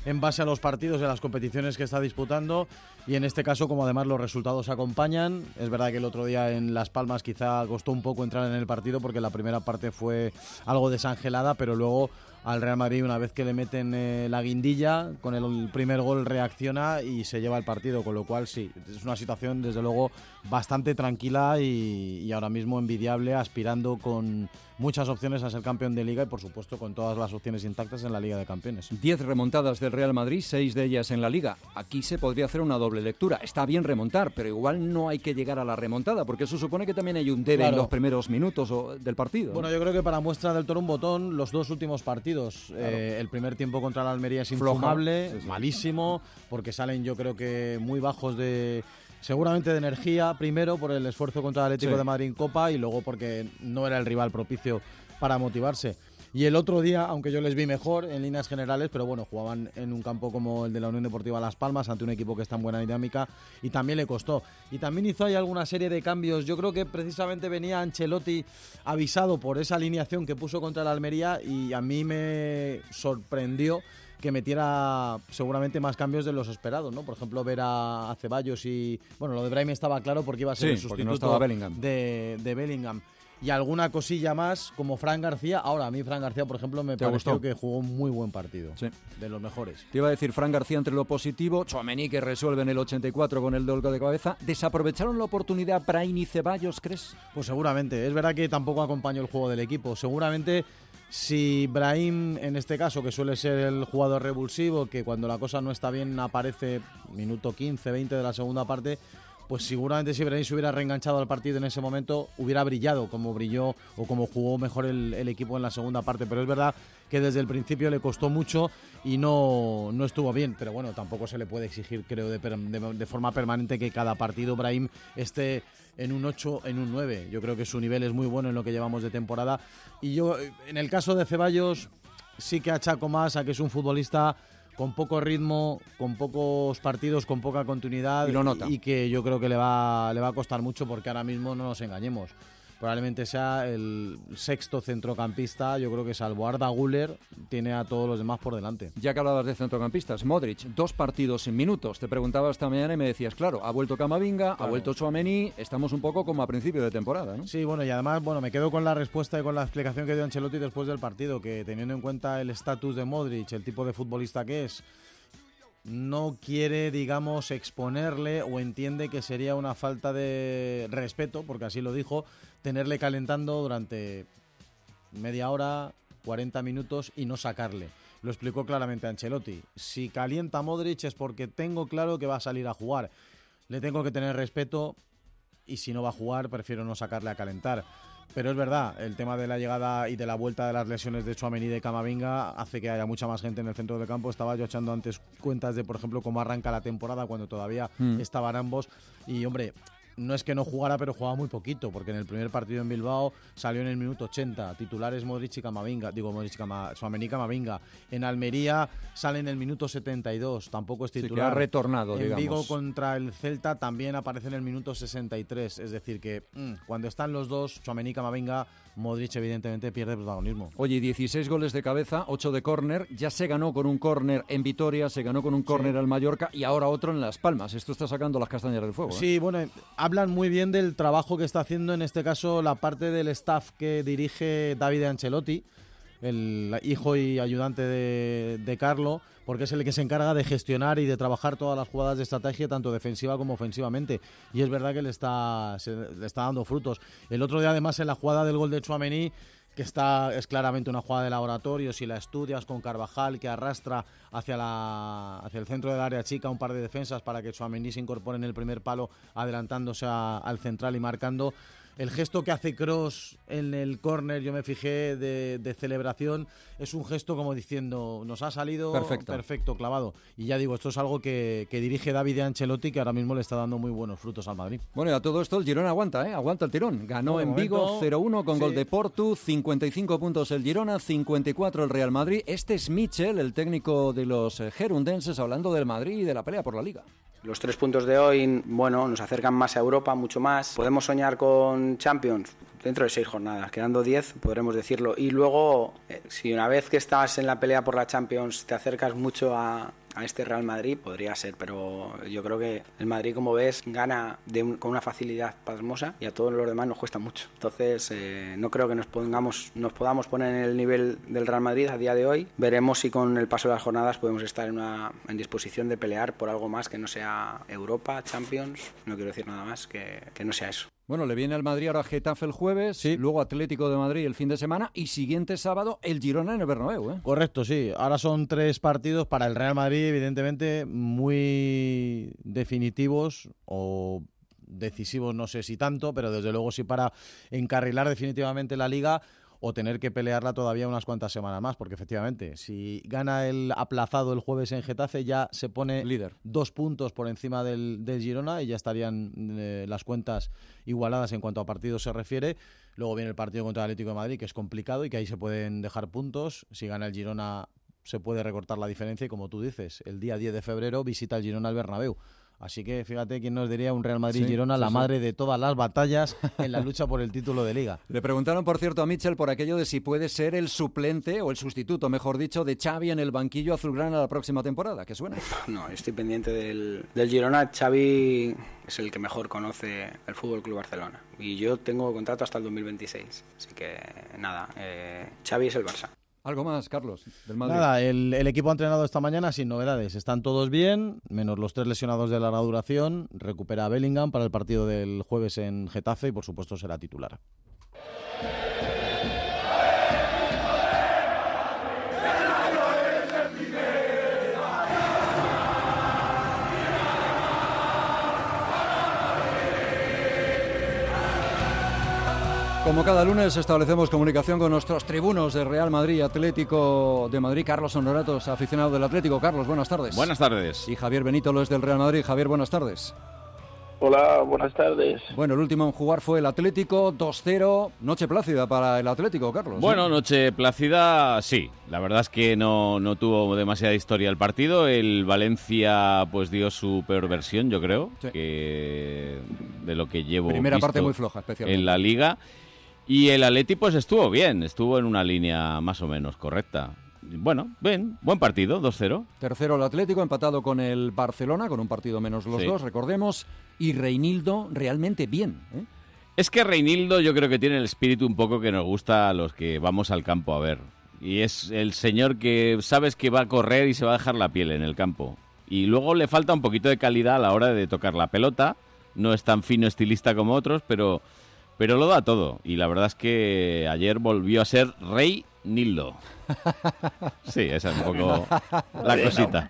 en base a los partidos de las competiciones que está disputando, y en este caso, como además los resultados acompañan, es verdad que el otro día en Las Palmas quizá costó un poco entrar en el partido porque la primera parte fue algo desangelada, pero luego al Real Madrid, una vez que le meten eh, la guindilla, con el primer gol reacciona y se lleva el partido, con lo cual sí, es una situación desde luego bastante tranquila y, y ahora mismo envidiable, aspirando con muchas opciones a ser campeón de Liga y por supuesto con todas las opciones intactas en la Liga de Campeones. Diez remontadas del Real Madrid, seis de ellas en la Liga. Aquí se podría hacer una doble lectura. Está bien remontar, pero igual no hay que llegar a la remontada, porque eso supone que también hay un debe claro. en los primeros minutos del partido. Bueno, yo creo que para muestra del toro un botón, los dos últimos partidos. Claro. Eh, el primer tiempo contra la Almería es infumable, sí, sí. malísimo, porque salen yo creo que muy bajos de... seguramente de energía, primero por el esfuerzo contra el Atlético sí. de Madrid en Copa y luego porque no era el rival propicio para motivarse. Y el otro día, aunque yo les vi mejor en líneas generales, pero bueno, jugaban en un campo como el de la Unión Deportiva Las Palmas, ante un equipo que está en buena dinámica y también le costó. Y también hizo ahí alguna serie de cambios. Yo creo que precisamente venía Ancelotti avisado por esa alineación que puso contra el Almería y a mí me sorprendió que metiera seguramente más cambios de los esperados, ¿no? Por ejemplo, ver a, a Ceballos y... Bueno, lo de Brahim estaba claro porque iba a ser sí, el sustituto no estaba Bellingham. De, de Bellingham. Y alguna cosilla más, como Fran García. Ahora, a mí Fran García, por ejemplo, me pareció gustó? que jugó un muy buen partido. Sí. De los mejores. Te iba a decir, Fran García entre lo positivo, Tchouaméni que resuelve en el ochenta y cuatro con el dolgo de cabeza. ¿Desaprovecharon la oportunidad Brahim y Ceballos, crees? Pues seguramente. Es verdad que tampoco acompañó el juego del equipo. Seguramente... Si Brahim, en este caso, que suele ser el jugador revulsivo, que cuando la cosa no está bien aparece minuto quince, veinte de la segunda parte, pues seguramente si Brahim se hubiera reenganchado al partido en ese momento, hubiera brillado como brilló o como jugó mejor el, el equipo en la segunda parte. Pero es verdad que desde el principio le costó mucho y no, no estuvo bien. Pero bueno, tampoco se le puede exigir, creo, de, de, de forma permanente que cada partido Brahim esté en un ocho, en un nueve. Yo creo que su nivel es muy bueno en lo que llevamos de temporada. Y yo, en el caso de Ceballos, sí que achaco más a que es un futbolista con poco ritmo, con pocos partidos, con poca continuidad. Y lo nota. Y que yo creo que le va, le va a costar mucho porque ahora mismo no nos engañemos. Probablemente sea el sexto centrocampista, yo creo que salvo Arda Güler, tiene a todos los demás por delante. Ya que hablabas de centrocampistas, Modric, dos partidos sin minutos. Te preguntaba esta mañana y me decías, claro, ha vuelto Camavinga, claro. ha vuelto Tchouaméni, estamos un poco como a principio de temporada, ¿no? Sí, bueno, y además, bueno, me quedo con la respuesta y con la explicación que dio Ancelotti después del partido, que teniendo en cuenta el estatus de Modric, el tipo de futbolista que es, no quiere, digamos, exponerle o entiende que sería una falta de respeto, porque así lo dijo, tenerle calentando durante media hora, cuarenta minutos y no sacarle. Lo explicó claramente Ancelotti. Si calienta Modric es porque tengo claro que va a salir a jugar. Le tengo que tener respeto y si no va a jugar prefiero no sacarle a calentar. Pero es verdad, el tema de la llegada y de la vuelta de las lesiones de Tchouaméni y de Camavinga hace que haya mucha más gente en el centro del campo. Estaba yo echando antes cuentas de, por ejemplo, cómo arranca la temporada cuando todavía mm. estaban ambos. Y, hombre, no es que no jugara, pero jugaba muy poquito, porque en el primer partido en Bilbao salió en el minuto ochenta. Titulares Modric y Camavinga, digo Modric y Cama, Tchouaméni y Camavinga. En Almería sale en el minuto setenta y dos, tampoco es titular. Sí, que ha retornado, en digamos. Vigo contra el Celta también aparece en el minuto sesenta y tres. Es decir que mmm, cuando están los dos, Tchouaméni y Camavinga, Modric evidentemente pierde protagonismo. Oye, dieciséis goles de cabeza, ocho de córner. Ya se ganó con un córner en Vitoria, se ganó con un córner sí. al Mallorca y ahora otro en Las Palmas. Esto está sacando las castañas del fuego. ¿eh? Sí, bueno, hablan muy bien del trabajo que está haciendo en este caso la parte del staff que dirige David Ancelotti, el hijo y ayudante de, de Carlo, porque es el que se encarga de gestionar y de trabajar todas las jugadas de estrategia, tanto defensiva como ofensivamente. Y es verdad que le está, se, le está dando frutos. El otro día, además, en la jugada del gol de Tchouaméni, que está, es claramente una jugada de laboratorio, si la estudias con Carvajal, que arrastra hacia, la, hacia el centro del área chica un par de defensas para que Tchouaméni se incorpore en el primer palo, adelantándose a, al central y marcando. El gesto que hace Kroos en el córner, yo me fijé, de, de celebración, es un gesto como diciendo, nos ha salido perfecto, perfecto clavado. Y ya digo, esto es algo que, que dirige David Ancelotti, que ahora mismo le está dando muy buenos frutos al Madrid. Bueno, y a todo esto el Girona aguanta, ¿eh? Aguanta el tirón. Ganó no, en momento, Vigo cero uno con sí. gol de Portu, cincuenta y cinco puntos el Girona, cincuenta y cuatro el Real Madrid. Este es Michel, el técnico de los gerundenses, hablando del Madrid y de la pelea por la Liga. Los tres puntos de hoy, bueno, nos acercan más a Europa, mucho más. ¿Podemos soñar con Champions? dentro de seis jornadas, quedando diez podremos decirlo. Y luego, eh, si una vez que estás en la pelea por la Champions te acercas mucho a, a este Real Madrid, podría ser, pero yo creo que el Madrid, como ves, gana de un, con una facilidad pasmosa y a todos los demás nos cuesta mucho. Entonces, eh, no creo que nos pongamos, nos podamos poner en el nivel del Real Madrid a día de hoy. Veremos si con el paso de las jornadas podemos estar en, una, en disposición de pelear por algo más que no sea Europa, Champions. No quiero decir nada más que, que no sea eso. Bueno, le viene al Madrid ahora Getafe el jueves, sí. Luego Atlético de Madrid el fin de semana y siguiente sábado el Girona en el Bernabéu, ¿eh? Correcto, sí. Ahora son tres partidos para el Real Madrid, evidentemente muy definitivos o decisivos, no sé si tanto, pero desde luego sí para encarrilar definitivamente la Liga o tener que pelearla todavía unas cuantas semanas más, porque efectivamente, si gana el aplazado el jueves en Getafe, ya se pone líder, dos puntos por encima del, del Girona y ya estarían eh, las cuentas igualadas en cuanto a partidos se refiere. Luego viene el partido contra el Atlético de Madrid, que es complicado y que ahí se pueden dejar puntos. Si gana el Girona, se puede recortar la diferencia y, como tú dices, el día diez de febrero visita el Girona al Bernabéu. Así que fíjate quién nos diría un Real Madrid-Girona, sí, sí, la madre sí. de todas las batallas en la lucha por el título de Liga. Le preguntaron, por cierto, a Mitchell por aquello de si puede ser el suplente, o el sustituto, mejor dicho, de Xavi en el banquillo azulgrana la próxima temporada. ¿Qué suena? No, estoy pendiente del, del Girona. Xavi es el que mejor conoce el F C Barcelona. Y yo tengo contrato hasta el dos mil veintiséis. Así que, nada, eh, Xavi es el Barça. ¿Algo más, Carlos, del Madrid? Nada, el, el equipo ha entrenado esta mañana sin novedades. Están todos bien, menos los tres lesionados de larga duración. Recupera a Bellingham para el partido del jueves en Getafe y, por supuesto, será titular. Como cada lunes establecemos comunicación con nuestros tribunos de Real Madrid, Atlético de Madrid. Carlos Honoratos, aficionado del Atlético. Carlos, buenas tardes. Buenas tardes. Y Javier Benito lo es del Real Madrid. Javier, buenas tardes. Hola, buenas tardes. Bueno, el último en jugar fue el Atlético, dos cero. Noche plácida para el Atlético, Carlos. Bueno, ¿sí? Noche plácida, sí. La verdad es que no, no tuvo demasiada historia el partido. El Valencia pues dio su peor versión, yo creo, sí. que de lo que llevo Primera visto parte muy floja, especialmente. En la Liga. Y el Atleti pues estuvo bien, estuvo en una línea más o menos correcta. Bueno, bien, buen partido, dos cero. Tercero el Atlético, empatado con el Barcelona, con un partido menos los sí. dos, recordemos. Y Reinildo realmente bien, ¿eh? Es que Reinildo yo creo que tiene el espíritu un poco que nos gusta a los que vamos al campo a ver. Y es el señor que sabes que va a correr y se va a dejar la piel en el campo. Y luego le falta un poquito de calidad a la hora de tocar la pelota. No es tan fino estilista como otros, pero... Pero lo da todo, y la verdad es que ayer volvió a ser Rey Nildo. Sí, esa es un poco la cosita.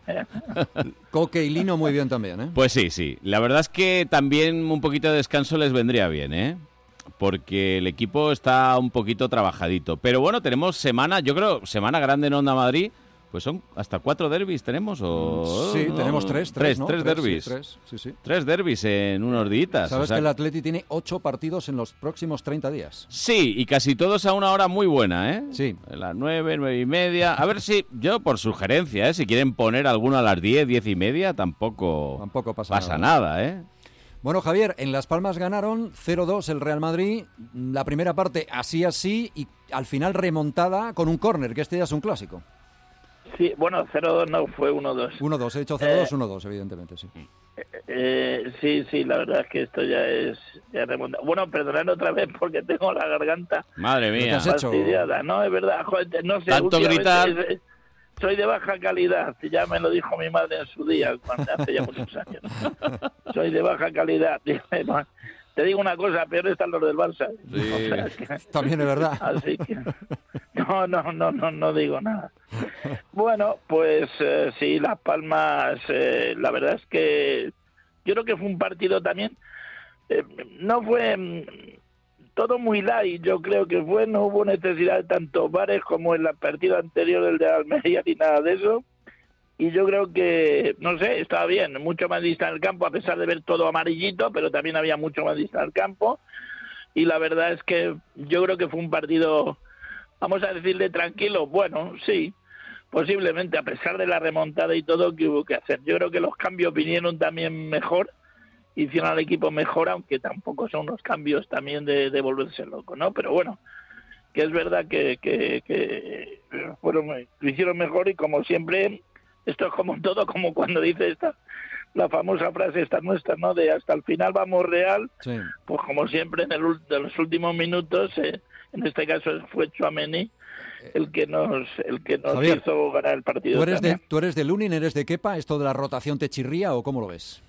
Coque y Lino muy bien también, ¿eh? Pues sí, sí. La verdad es que también un poquito de descanso les vendría bien, ¿eh? Porque el equipo está un poquito trabajadito. Pero bueno, tenemos semana, yo creo, semana grande en Onda Madrid. Pues son hasta cuatro derbis tenemos o sí, no, tenemos tres, tres, tres, ¿no? tres tres derbis, sí, tres, sí, sí. tres derbis en unos días. Sabes o sea, que el Atleti tiene ocho partidos en los próximos treinta días. Sí, y casi todos a una hora muy buena, ¿eh? Sí. A las nueve, nueve y media. A ver si yo por sugerencia, ¿eh? Si quieren poner alguno a las diez, diez y media, tampoco, tampoco pasa, pasa nada. nada, ¿eh? Bueno, Javier, en Las Palmas ganaron cero dos el Real Madrid. La primera parte así así y al final remontada con un córner, que este ya es un clásico. Sí, bueno, cero dos no, fue uno dos. uno dos, he hecho cero dos, uno dos, evidentemente, sí. Eh, eh, sí, sí, la verdad es que esto ya es ya remonta. Bueno, perdonad otra vez porque tengo la garganta Madre mía. fastidiada. No, es verdad, joder, no sé. Tanto gritar. Es, soy de baja calidad, ya me lo dijo mi madre en su día, cuando hace ya muchos años. Soy de baja calidad. Te digo una cosa, peor están los del Barça. Sí, o sea, que, también es verdad. Así que no, no, no, no, no digo nada. Bueno, pues eh, sí, Las Palmas, eh, la verdad es que yo creo que fue un partido también, eh, no fue mm, todo muy light, yo creo que fue, no hubo necesidad de tantos bares como en el partido anterior del de Almería ni nada de eso. Y yo creo que, no sé, estaba bien, mucho más dista en el campo, a pesar de ver todo amarillito, pero también había mucho más dista en el campo. Y la verdad es que yo creo que fue un partido, vamos a decirle tranquilo, bueno, sí, posiblemente, a pesar de la remontada y todo que hubo que hacer. Yo creo que los cambios vinieron también mejor hicieron al equipo mejor, aunque tampoco son unos cambios también de, de volverse loco, ¿no? Pero bueno, que es verdad que, que, que fueron, lo hicieron mejor y como siempre, esto es como todo, como cuando dice esta la famosa frase esta nuestra, ¿no? De hasta el final vamos Real, sí. Pues como siempre en, el, en los últimos minutos, eh, en este caso fue Tchouaméni el que nos el que nos Javier, hizo ganar el partido. ¿Tú eres, de, ¿Tú eres de Lunin, eres de Kepa? ¿Esto de la rotación te chirría o cómo lo ves?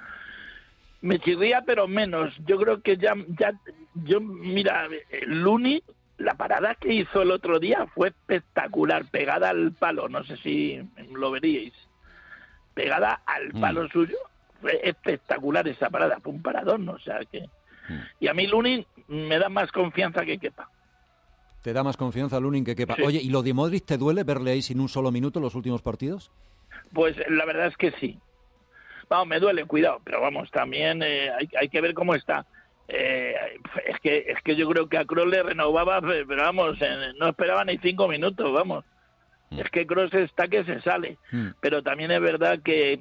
Me chirría, pero menos. Yo creo que ya, ya yo mira, Lunin, la parada que hizo el otro día fue espectacular, pegada al palo, no sé si lo veríais. Pegada al palo mm. suyo, fue espectacular esa parada, fue un paradón, o sea que... Mm. Y a mí Lunin me da más confianza que Kepa. ¿Te da más confianza Lunin que Kepa? Sí. Oye, ¿y lo de Modric te duele verle ahí sin un solo minuto en los últimos partidos? Pues la verdad es que sí. Vamos, me duele, cuidado, pero vamos, también eh, hay, hay que ver cómo está. Eh, es que es que yo creo que a Kroos le renovaba, pero vamos, eh, no esperaba ni cinco minutos, vamos. Es que Kroos está que se sale, mm. pero también es verdad que,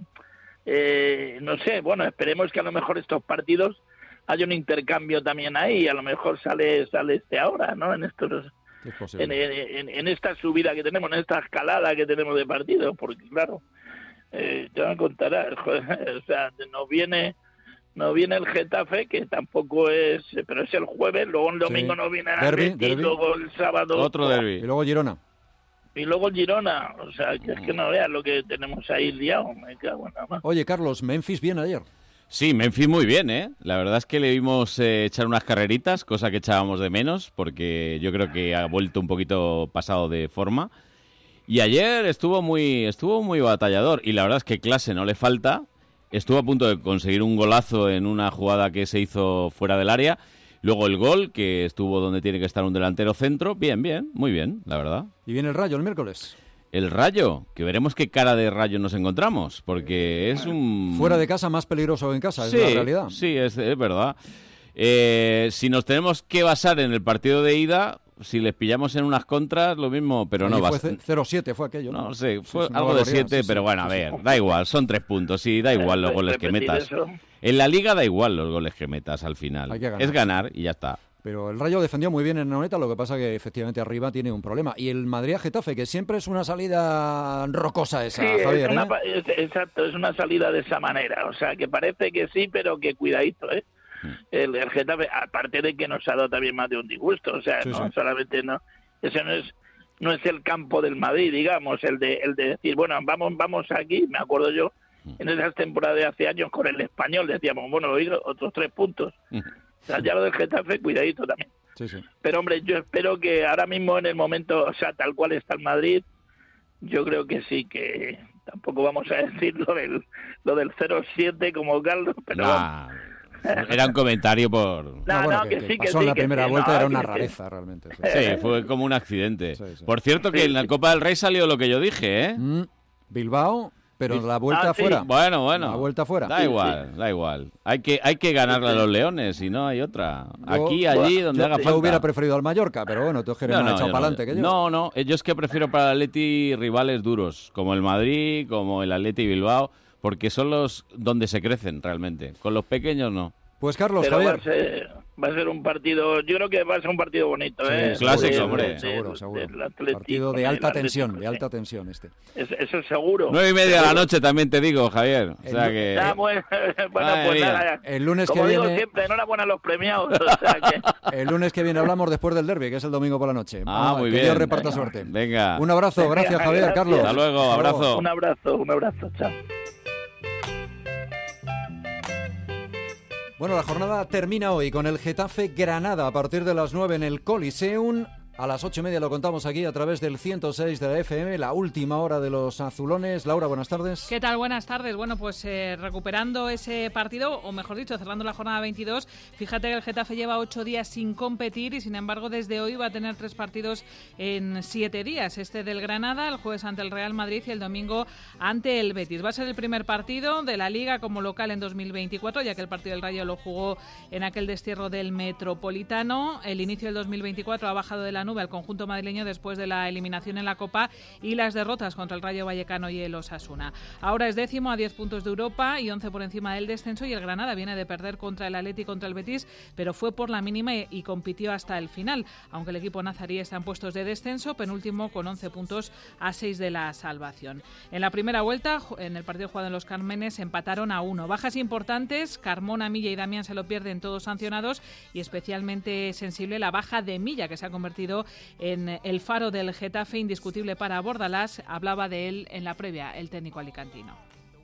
eh, no sé, bueno, esperemos que a lo mejor estos partidos haya un intercambio también ahí, a lo mejor sale sale este ahora, ¿no? En estos, en, en, en esta subida que tenemos, en esta escalada que tenemos de partidos, porque claro, eh, te van a contar, joder, o sea, nos viene... No viene el Getafe, que tampoco es, pero es el jueves, luego el domingo sí. no viene el Derby, y luego el sábado... Otro derbi. Y luego Girona. Y luego el Girona, o sea, que es que no veas lo que tenemos ahí liado, me cago en nada más. Oye, Carlos, Memphis bien ayer. Sí, Memphis muy bien, ¿eh? La verdad es que le vimos eh, echar unas carreritas, cosa que echábamos de menos, porque yo creo que ha vuelto un poquito pasado de forma. Y ayer estuvo muy, estuvo muy batallador, y la verdad es que clase no le falta. Estuvo a punto de conseguir un golazo en una jugada que se hizo fuera del área. Luego el gol, que estuvo donde tiene que estar un delantero centro. Bien, bien, muy bien, la verdad. ¿Y viene el Rayo el miércoles? El Rayo, que veremos qué cara de Rayo nos encontramos, porque es un... Fuera de casa más peligroso que en casa, sí, es la realidad. Sí, es, es verdad. Eh, si nos tenemos que basar en el partido de ida... Si les pillamos en unas contras, lo mismo, pero Allí no va. Fue cero siete fue aquello, ¿no? No sé, fue sí, algo de siete, sí, pero sí, bueno, a ver, da igual, son tres puntos, sí, da igual los goles que metas. Eso. En la Liga da igual los goles que metas al final. Ganar. Es ganar y ya está. Pero el Rayo defendió muy bien en Anoeta, lo que pasa que efectivamente arriba tiene un problema. Y el Madrid-Getafe, que siempre es una salida rocosa esa, sí, Javier, es una, ¿eh? es, exacto, es una salida de esa manera. O sea, que parece que sí, pero que cuidadito, ¿eh? El, el Getafe, aparte de que nos ha dado también más de un disgusto, o sea, sí, no sí. solamente no... Ese no es no es el campo del Madrid, digamos, el de el de decir, bueno, vamos vamos aquí, me acuerdo yo, en esas temporadas de hace años con el Español, decíamos, bueno, oído, otros tres puntos. O sea, ya lo del Getafe, cuidadito también. Sí, sí. Pero, hombre, yo espero que ahora mismo en el momento, o sea, tal cual está el Madrid, yo creo que sí, que tampoco vamos a decir lo del, lo del cero siete como Carlos, pero... Nah. Era un comentario por... No, no, bueno, que, que, que pasó que en la primera sí, vuelta, no, era una rareza, realmente. Sí, sí fue como un accidente. Sí, sí. Por cierto, que sí, en la Copa del Rey salió lo que yo dije, ¿eh? Mm, Bilbao, pero en la vuelta ah, sí. fuera. Bueno, bueno. La vuelta fuera. Da igual, sí. da igual. Hay que, hay que ganarle a los Leones, si no hay otra. Yo, Aquí, allí, bueno, donde yo, haga yo falta. Yo hubiera preferido al Mallorca, pero bueno, tú es que eres no, más no, echado para adelante que yo. No, no, yo es que prefiero para el Atleti rivales duros, como el Madrid, como el Atleti Bilbao, porque son los donde se crecen realmente. Con los pequeños no. Pues Carlos, Pero Javier. Va a, ser, va a ser un partido, yo creo que va a ser un partido bonito, sí, ¿eh? Clásico, de, hombre. De, seguro, seguro. Del partido de alta tensión, de alta tensión este. Es, eso es seguro. Nueve y media de la noche también te digo, Javier. O sea el, que... Ya, bueno, bueno pues nada, el lunes como que digo viene... siempre, enhorabuena a los premiados. O sea que... El lunes que viene hablamos después del derbi, que es el domingo por la noche. Ah, muy que bien. Dios reparta suerte. Venga. Un abrazo, gracias Venga, Javier, gracias. Carlos. Hasta luego, abrazo. Un abrazo, un abrazo, chao. Bueno, la jornada termina hoy con el Getafe Granada a partir de las nueve en el Coliseum. A las ocho y media lo contamos aquí a través del ciento seis de la F M, la última hora de los azulones. Laura, buenas tardes. ¿Qué tal? Buenas tardes. Bueno, pues eh, recuperando ese partido, o mejor dicho, cerrando la jornada veintidós, fíjate que el Getafe lleva ocho días sin competir y sin embargo desde hoy va a tener tres partidos en siete días. Este del Granada, el jueves ante el Real Madrid y el domingo ante el Betis. Va a ser el primer partido de la Liga como local en dos mil veinticuatro, ya que el partido del Rayo lo jugó en aquel destierro del Metropolitano. El inicio del dos mil veinticuatro ha bajado de la nube nube al conjunto madrileño después de la eliminación en la Copa y las derrotas contra el Rayo Vallecano y el Osasuna. Ahora es décimo a diez puntos de Europa y once por encima del descenso, y el Granada viene de perder contra el Atleti y contra el Betis, pero fue por la mínima y, y compitió hasta el final, aunque el equipo nazarí está en puestos de descenso, penúltimo con once puntos a seis de la salvación. En la primera vuelta, en el partido jugado en Los Cármenes, empataron a uno. Bajas importantes, Carmona, Milla y Damián se lo pierden, todos sancionados, y especialmente sensible la baja de Milla, que se ha convertido en el faro del Getafe, indiscutible para Bordalás. Hablaba de él en la previa el técnico alicantino.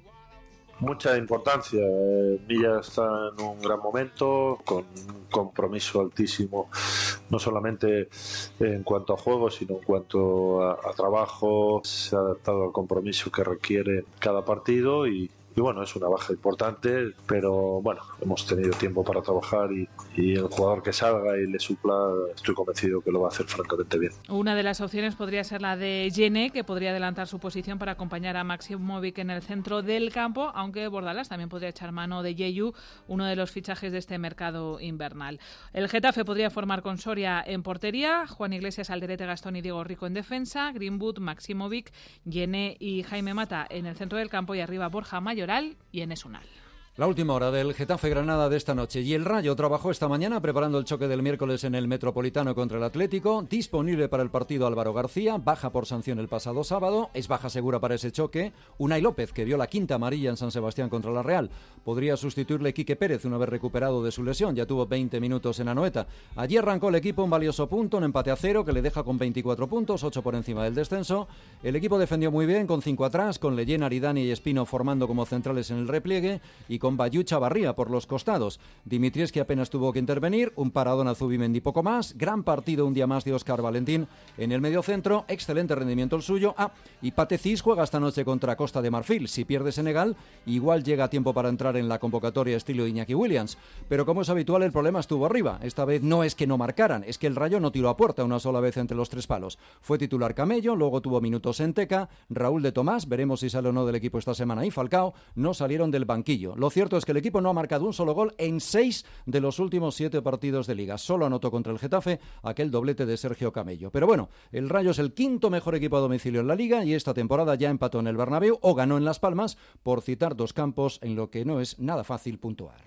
Mucha importancia. Milla está en un gran momento, con un compromiso altísimo, no solamente en cuanto a juego, sino en cuanto a, a trabajo. Se ha adaptado al compromiso que requiere cada partido y, y bueno, es una baja importante, pero bueno, hemos tenido tiempo para trabajar y, y el jugador que salga y le supla, estoy convencido que lo va a hacer francamente bien. Una de las opciones podría ser la de Yene, que podría adelantar su posición para acompañar a Maximovic en el centro del campo, aunque Bordalás también podría echar mano de Yeyu, uno de los fichajes de este mercado invernal. El Getafe podría formar con Soria en portería, Juan Iglesias, Alderete, Gastón y Diego Rico en defensa, Greenwood, Maximovic, Yene y Jaime Mata en el centro del campo, y arriba Borja Mayoral y Enes Unal. La última hora del Getafe Granada de esta noche. Y el Rayo trabajó esta mañana preparando el choque del miércoles en el Metropolitano contra el Atlético. Disponible para el partido Álvaro García, baja por sanción el pasado sábado. Es baja segura para ese choque. Unai López, que vio la quinta amarilla en San Sebastián contra la Real. Podría sustituirle Quique Pérez una vez recuperado de su lesión. Ya tuvo veinte minutos en Anoeta. Allí arrancó el equipo un valioso punto, un empate a cero que le deja con veinticuatro puntos, ocho por encima del descenso. El equipo defendió muy bien, con cinco atrás, con Leyen, Aridani y Espino formando como centrales en el repliegue y con Bayú Chavarría por los costados. Dimitrievski apenas tuvo que intervenir, un paradón a Zubimendi poco más. Gran partido un día más de Óscar Valentín en el mediocentro, excelente rendimiento el suyo. Ah, y Patecís juega esta noche contra Costa de Marfil. Si pierde Senegal, igual llega a tiempo para entrar en la convocatoria estilo Iñaki Williams. Pero como es habitual, el problema estuvo arriba. Esta vez no es que no marcaran, es que el Rayo no tiró a puerta una sola vez entre los tres palos. Fue titular Camello, luego tuvo minutos en Teca, Raúl de Tomás, veremos si sale o no del equipo esta semana, y Falcao no salieron del banquillo. Lo cierto es que el equipo no ha marcado un solo gol en seis de los últimos siete partidos de Liga. Solo anotó contra el Getafe aquel doblete de Sergio Camello. Pero bueno, el Rayo es el quinto mejor equipo a domicilio en la Liga y esta temporada ya empató en el Bernabéu o ganó en Las Palmas, por citar dos campos en lo que no es nada fácil puntuar.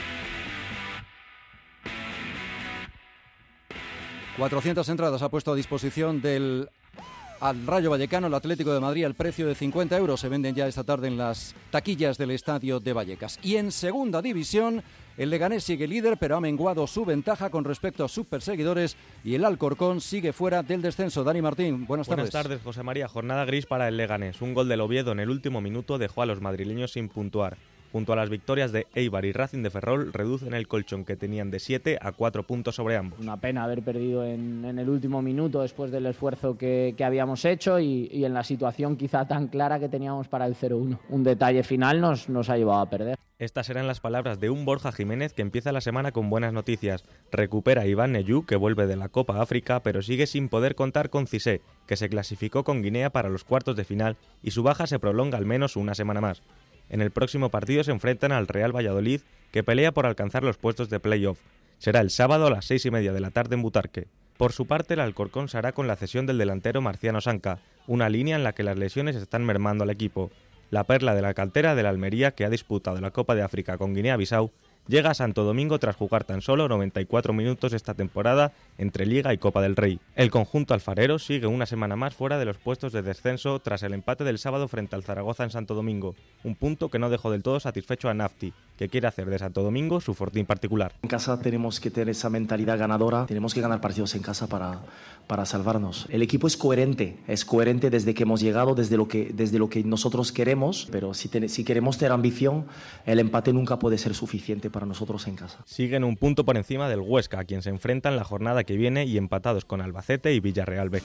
cuatrocientas entradas ha puesto a disposición del al Rayo Vallecano el Atlético de Madrid al precio de cincuenta euros. Se venden ya esta tarde en las taquillas del estadio de Vallecas. Y en segunda división, el Leganés sigue líder, pero ha menguado su ventaja con respecto a sus perseguidores y el Alcorcón sigue fuera del descenso. Dani Martín, buenas tardes. Buenas tardes, José María. Jornada gris para el Leganés. Un gol del Oviedo en el último minuto dejó a los madrileños sin puntuar. Junto a las victorias de Eibar y Racing de Ferrol, reducen el colchón que tenían de siete a cuatro puntos sobre ambos. Una pena haber perdido en, en el último minuto después del esfuerzo que, que habíamos hecho y, y en la situación quizá tan clara que teníamos para el cero uno. Un detalle final nos, nos ha llevado a perder. Estas eran las palabras de un Borja Jiménez que empieza la semana con buenas noticias. Recupera a Iván Neyú, que vuelve de la Copa África, pero sigue sin poder contar con Cissé, que se clasificó con Guinea para los cuartos de final y su baja se prolonga al menos una semana más. En el próximo partido se enfrentan al Real Valladolid, que pelea por alcanzar los puestos de playoff. Será el sábado a las seis y media de la tarde en Butarque. Por su parte, el Alcorcón se hará con la cesión del delantero Marciano Sanca, una línea en la que las lesiones están mermando al equipo. La perla de la cantera de la Almería, que ha disputado la Copa de África con Guinea-Bissau, llega a Santo Domingo tras jugar tan solo noventa y cuatro minutos esta temporada entre Liga y Copa del Rey. El conjunto alfarero sigue una semana más fuera de los puestos de descenso tras el empate del sábado frente al Zaragoza en Santo Domingo, un punto que no dejó del todo satisfecho a Nafti, que quiere hacer de Santo Domingo su fortín particular. En casa tenemos que tener esa mentalidad ganadora, tenemos que ganar partidos en casa para, para salvarnos. El equipo es coherente, es coherente desde que hemos llegado, desde lo que, desde lo que nosotros queremos, pero si, te, si queremos tener ambición, el empate nunca puede ser suficiente para nosotros en casa. Siguen un punto por encima del Huesca, a quien se enfrentan la jornada que viene y empatados con Albacete y Villarreal B.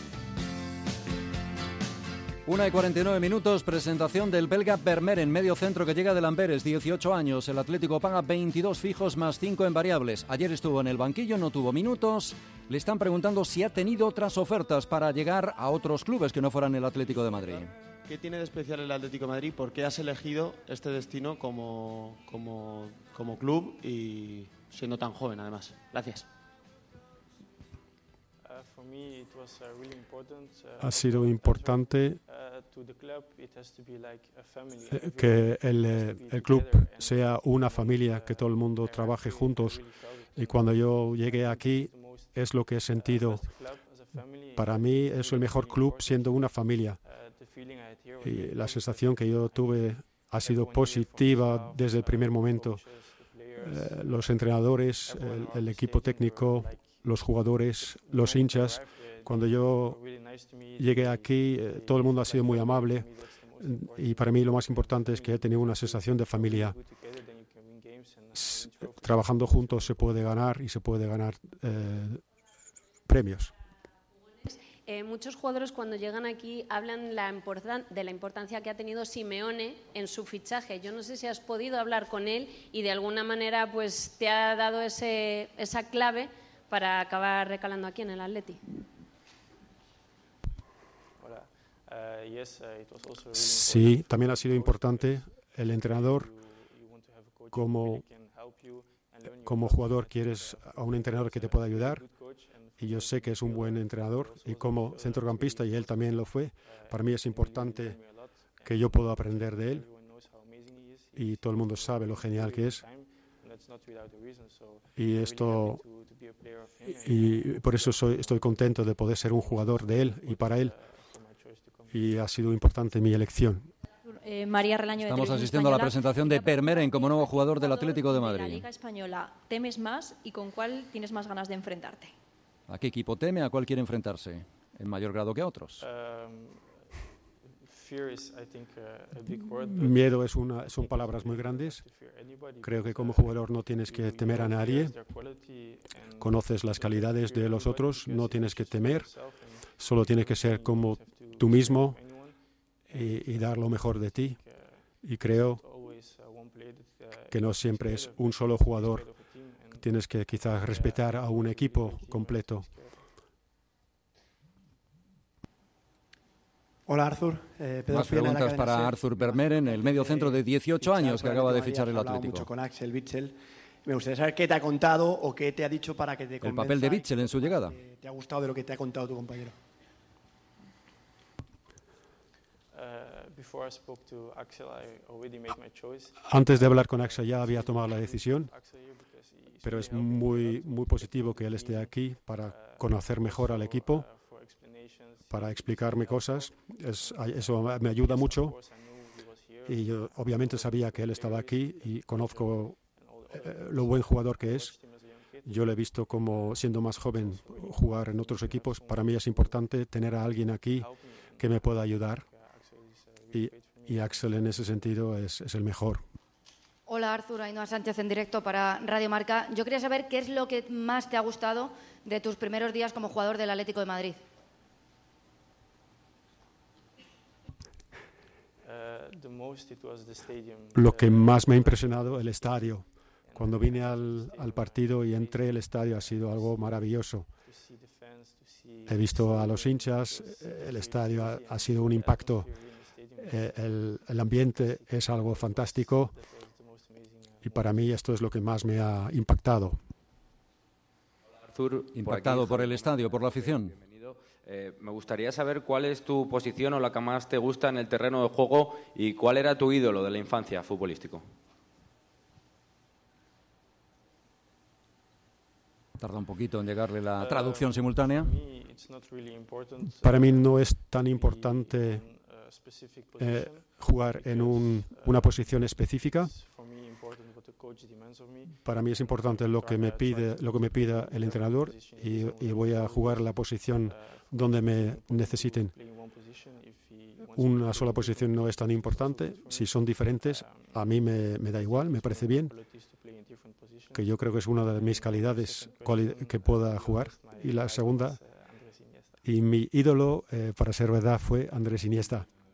una y cuarenta y nueve minutos, presentación del belga Vermeeren, medio centro que llega del Amberes, dieciocho años. El Atlético paga veintidós fijos más cinco en variables. Ayer estuvo en el banquillo, no tuvo minutos. Le están preguntando si ha tenido otras ofertas para llegar a otros clubes que no fueran el Atlético de Madrid. ¿Qué tiene de especial el Atlético de Madrid? ¿Por qué has elegido este destino como, como, como club y siendo tan joven además? Gracias. Ha sido importante que el, el club sea una familia, que todo el mundo trabaje juntos. Y cuando yo llegué aquí, es lo que he sentido. Para mí es el mejor club siendo una familia. Y la sensación que yo tuve ha sido positiva desde el primer momento. Eh, los entrenadores, el, el equipo técnico, los jugadores, los hinchas. Cuando yo llegué aquí, eh, todo el mundo ha sido muy amable. Y para mí lo más importante es que he tenido una sensación de familia. S- trabajando juntos se puede ganar y se puede ganar eh, premios. Eh, muchos jugadores cuando llegan aquí hablan la importan- de la importancia que ha tenido Simeone en su fichaje. Yo no sé si has podido hablar con él y de alguna manera pues te ha dado ese, esa clave para acabar recalando aquí en el Atleti. Sí, también ha sido importante el entrenador. Como, como jugador quieres a un entrenador que te pueda ayudar. Y yo sé que es un buen entrenador y como centrocampista, y él también lo fue, para mí es importante que yo pueda aprender de él y todo el mundo sabe lo genial que es. Y esto y por eso soy, estoy contento de poder ser un jugador de él y para él. Y ha sido importante mi elección. Eh, María Relaño, Estamos de asistiendo a la presentación de Per-Merén como nuevo jugador del Atlético de La Madrid. Liga Española, ¿temes más y con cuál tienes más ganas de enfrentarte? ¿A qué equipo teme? ¿A cuál quiere enfrentarse? ¿En mayor grado que a otros? Miedo es una, son palabras muy grandes. Creo que como jugador no tienes que temer a nadie. Conoces las calidades de los otros, no tienes que temer. Solo tienes que ser como tú mismo y, y dar lo mejor de ti. Y creo que no siempre es un solo jugador. Tienes que quizás respetar a un equipo completo. Hola Arthur. Eh, Pedro Más Fiel, preguntas para Ser. Arthur Per-Merén, el medio centro de dieciocho años que acaba de fichar el Has hablado Atlético. mucho con Axel Witsel. Me gustaría saber qué te ha contado o qué te ha dicho para que te El convenza. papel de Witsel en su llegada. ¿Te, te ha gustado de lo que te ha contado tu compañero? Antes de hablar con Axel ya había tomado la decisión, pero es muy, muy positivo que él esté aquí para conocer mejor al equipo, para explicarme cosas. Es, eso me ayuda mucho y yo obviamente sabía que él estaba aquí y conozco eh, lo buen jugador que es. Yo le he visto como siendo más joven jugar en otros equipos. Para mí es importante tener a alguien aquí que me pueda ayudar y, y Axel en ese sentido es, es el mejor. Hola Arthur, Ainhoa Sánchez en directo para Radio Marca. Yo quería saber qué es lo que más te ha gustado de tus primeros días como jugador del Atlético de Madrid. Lo que más me ha impresionado, el estadio. Cuando vine al, al partido y entré el estadio ha sido algo maravilloso. He visto a los hinchas, el estadio ha, ha sido un impacto. Eh, el, el ambiente es algo fantástico y para mí esto es lo que más me ha impactado. Arthur, Impactado por, aquí, por el estadio, por la afición. Eh, me gustaría saber cuál es tu posición o la que más te gusta en el terreno de juego y cuál era tu ídolo de la infancia futbolístico. Tarda un poquito en llegarle la traducción simultánea. Para mí no es tan importante eh, jugar en un, una posición específica. Para mí es importante lo que me pide, lo que me pida el entrenador y, y voy a jugar la posición donde me necesiten. Una sola posición no es tan importante. Si son diferentes, a mí me, me da igual, me parece bien, que yo creo que es una de mis calidades cuali- que pueda jugar. Y la segunda, y mi ídolo, eh, para ser verdad, fue Andrés Iniesta.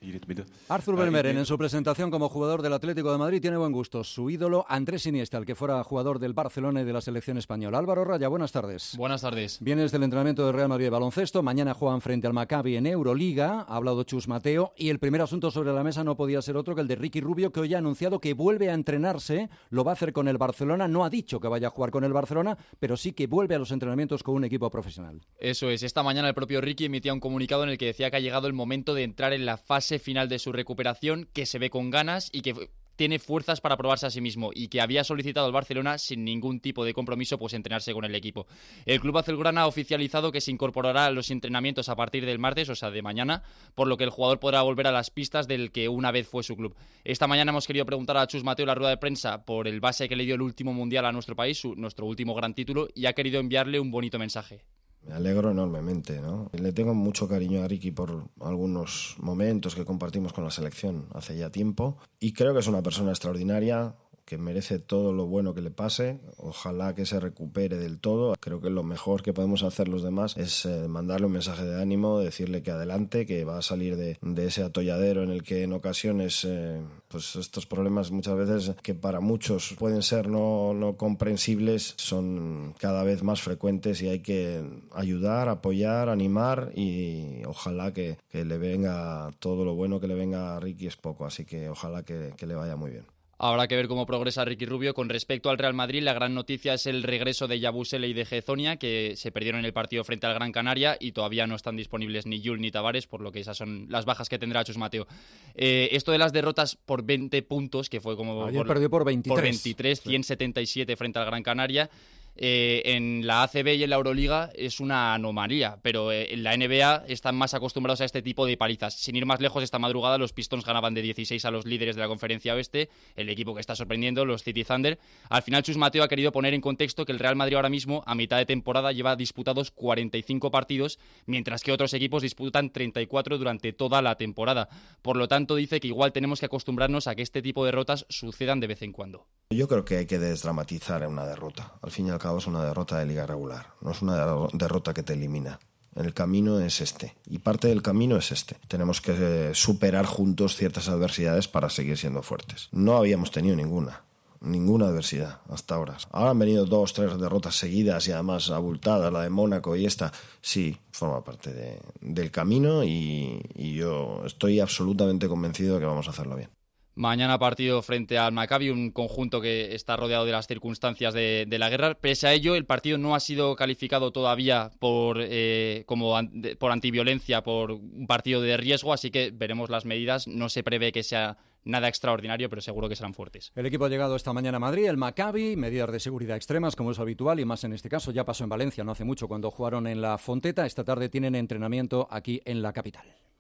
Arthur Vermeeren, en su presentación como jugador del Atlético de Madrid, tiene buen gusto. Su ídolo, Andrés Iniesta, el que fuera jugador del Barcelona y de la selección española. Álvaro Raya, buenas tardes. Buenas tardes. Vienes del entrenamiento del Real Madrid de baloncesto. Mañana juegan frente al Maccabi en Euroliga. Ha hablado Chus Mateo. Y el primer asunto sobre la mesa no podía ser otro que el de Ricky Rubio, que hoy ha anunciado que vuelve a entrenarse. Lo va a hacer con el Barcelona. No ha dicho que vaya a jugar con el Barcelona, pero sí que vuelve a los entrenamientos con un equipo profesional. Eso es. Esta mañana el propio Ricky emitía un comunicado en el que decía que ha llegado el momento de entrar en la fase final de su recuperación, que se ve con ganas y que tiene fuerzas para probarse a sí mismo, y que había solicitado al Barcelona sin ningún tipo de compromiso pues entrenarse con el equipo. El club azulgrana ha oficializado que se incorporará a los entrenamientos a partir del martes, o sea de mañana, por lo que el jugador podrá volver a las pistas del que una vez fue su club. Esta mañana hemos querido preguntar a Chus Mateo en la rueda de prensa por el base que le dio el último mundial a nuestro país, su, nuestro último gran título, y ha querido enviarle un bonito mensaje. Me alegro enormemente, ¿no? Le tengo mucho cariño a Ricky por algunos momentos que compartimos con la selección hace ya tiempo, y creo que es una persona extraordinaria, que merece todo lo bueno que le pase. Ojalá que se recupere del todo. Creo que lo mejor que podemos hacer los demás es eh, mandarle un mensaje de ánimo, decirle que adelante, que va a salir de, de ese atolladero en el que en ocasiones eh, pues estos problemas muchas veces que para muchos pueden ser no, no comprensibles, son cada vez más frecuentes, y hay que ayudar, apoyar, animar, y ojalá que, que le venga todo lo bueno que le venga a Ricky. Es poco, así que ojalá que, que le vaya muy bien. Habrá que ver cómo progresa Ricky Rubio. Con respecto al Real Madrid, la gran noticia es el regreso de Yabusele y de Hezonja, que se perdieron en el partido frente al Gran Canaria y todavía no están disponibles ni Yul ni Tavares, por lo que esas son las bajas que tendrá Chus Mateo. Eh, esto de las derrotas por veinte puntos, que fue como... Ayer por, perdió por veintitrés. Por veintitrés, ciento setenta y siete frente al Gran Canaria. Eh, en la A C B y en la Euroliga es una anomalía, pero eh, en la N B A están más acostumbrados a este tipo de palizas. Sin ir más lejos, esta madrugada los Pistons ganaban de dieciséis a los líderes de la Conferencia Oeste, el equipo que está sorprendiendo, los City Thunder. Al final, Chus Mateo ha querido poner en contexto que el Real Madrid ahora mismo, a mitad de temporada, lleva disputados cuarenta y cinco partidos, mientras que otros equipos disputan treinta y cuatro durante toda la temporada. Por lo tanto, dice que igual tenemos que acostumbrarnos a que este tipo de derrotas sucedan de vez en cuando. Yo creo que hay que desdramatizar una derrota. Al fin y al cabo es una derrota de liga regular, no es una derrota que te elimina. El camino es este, y parte del camino es este. Tenemos que superar juntos ciertas adversidades para seguir siendo fuertes. No habíamos tenido ninguna, ninguna adversidad hasta ahora. Ahora han venido dos, tres derrotas seguidas y además abultadas, la de Mónaco y esta. Sí, forma parte de, del camino, y, y yo estoy absolutamente convencido de que vamos a hacerlo bien. Mañana partido frente al Maccabi, un conjunto que está rodeado de las circunstancias de, de la guerra. Pese a ello, el partido no ha sido calificado todavía por, eh, como an, de, por antiviolencia, por un partido de riesgo, así que veremos las medidas. No se prevé que sea nada extraordinario, pero seguro que serán fuertes. El equipo ha llegado esta mañana a Madrid, el Maccabi, medidas de seguridad extremas, como es habitual, y más en este caso. Ya pasó en Valencia no hace mucho cuando jugaron en la Fonteta. Esta tarde tienen entrenamiento aquí en la capital.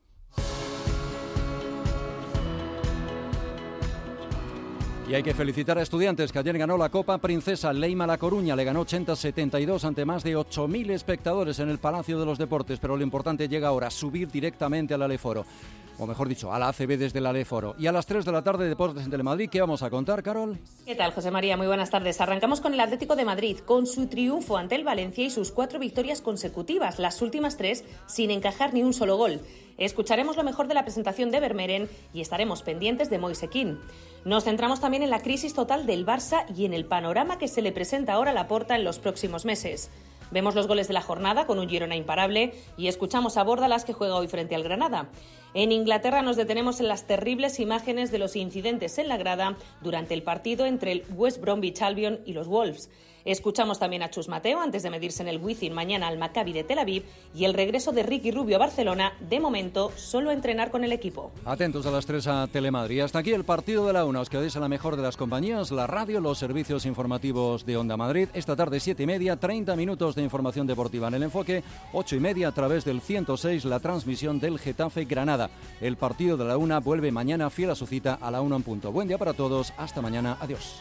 Y hay que felicitar a Estudiantes, que ayer ganó la Copa Princesa. Leima La Coruña le ganó ochenta a setenta y dos ante más de ocho mil espectadores en el Palacio de los Deportes. Pero lo importante llega ahora, subir directamente al Aleforo. O mejor dicho, a la A C B desde el Aleforo. Y a las tres de la tarde, Deportes en Telemadrid. ¿Qué vamos a contar, Carol? ¿Qué tal, José María? Muy buenas tardes. Arrancamos con el Atlético de Madrid, con su triunfo ante el Valencia y sus cuatro victorias consecutivas, las últimas tres sin encajar ni un solo gol. Escucharemos lo mejor de la presentación de Vermeeren y estaremos pendientes de Moise Kean. Nos centramos también en la crisis total del Barça y en el panorama que se le presenta ahora a Laporta en los próximos meses. Vemos los goles de la jornada con un Girona imparable y escuchamos a Bórdalas, que juega hoy frente al Granada. En Inglaterra nos detenemos en las terribles imágenes de los incidentes en la grada durante el partido entre el West Bromwich Albion y los Wolves. Escuchamos también a Chus Mateo antes de medirse en el Wizzing mañana al Maccabi de Tel Aviv, y el regreso de Ricky Rubio a Barcelona, de momento solo entrenar con el equipo. Atentos a las tres a Telemadrid. Hasta aquí el partido de la una. Os quedáis a la mejor de las compañías, la radio, los servicios informativos de Onda Madrid. Esta tarde siete y media, treinta minutos de información deportiva en el enfoque. Ocho y media a través del ciento seis, la transmisión del Getafe Granada. El partido de la una vuelve mañana fiel a su cita a la una en punto. Buen día para todos. Hasta mañana. Adiós.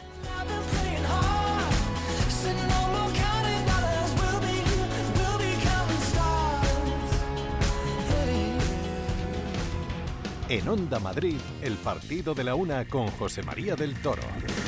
En Onda Madrid, el partido de la una con José María del Toro.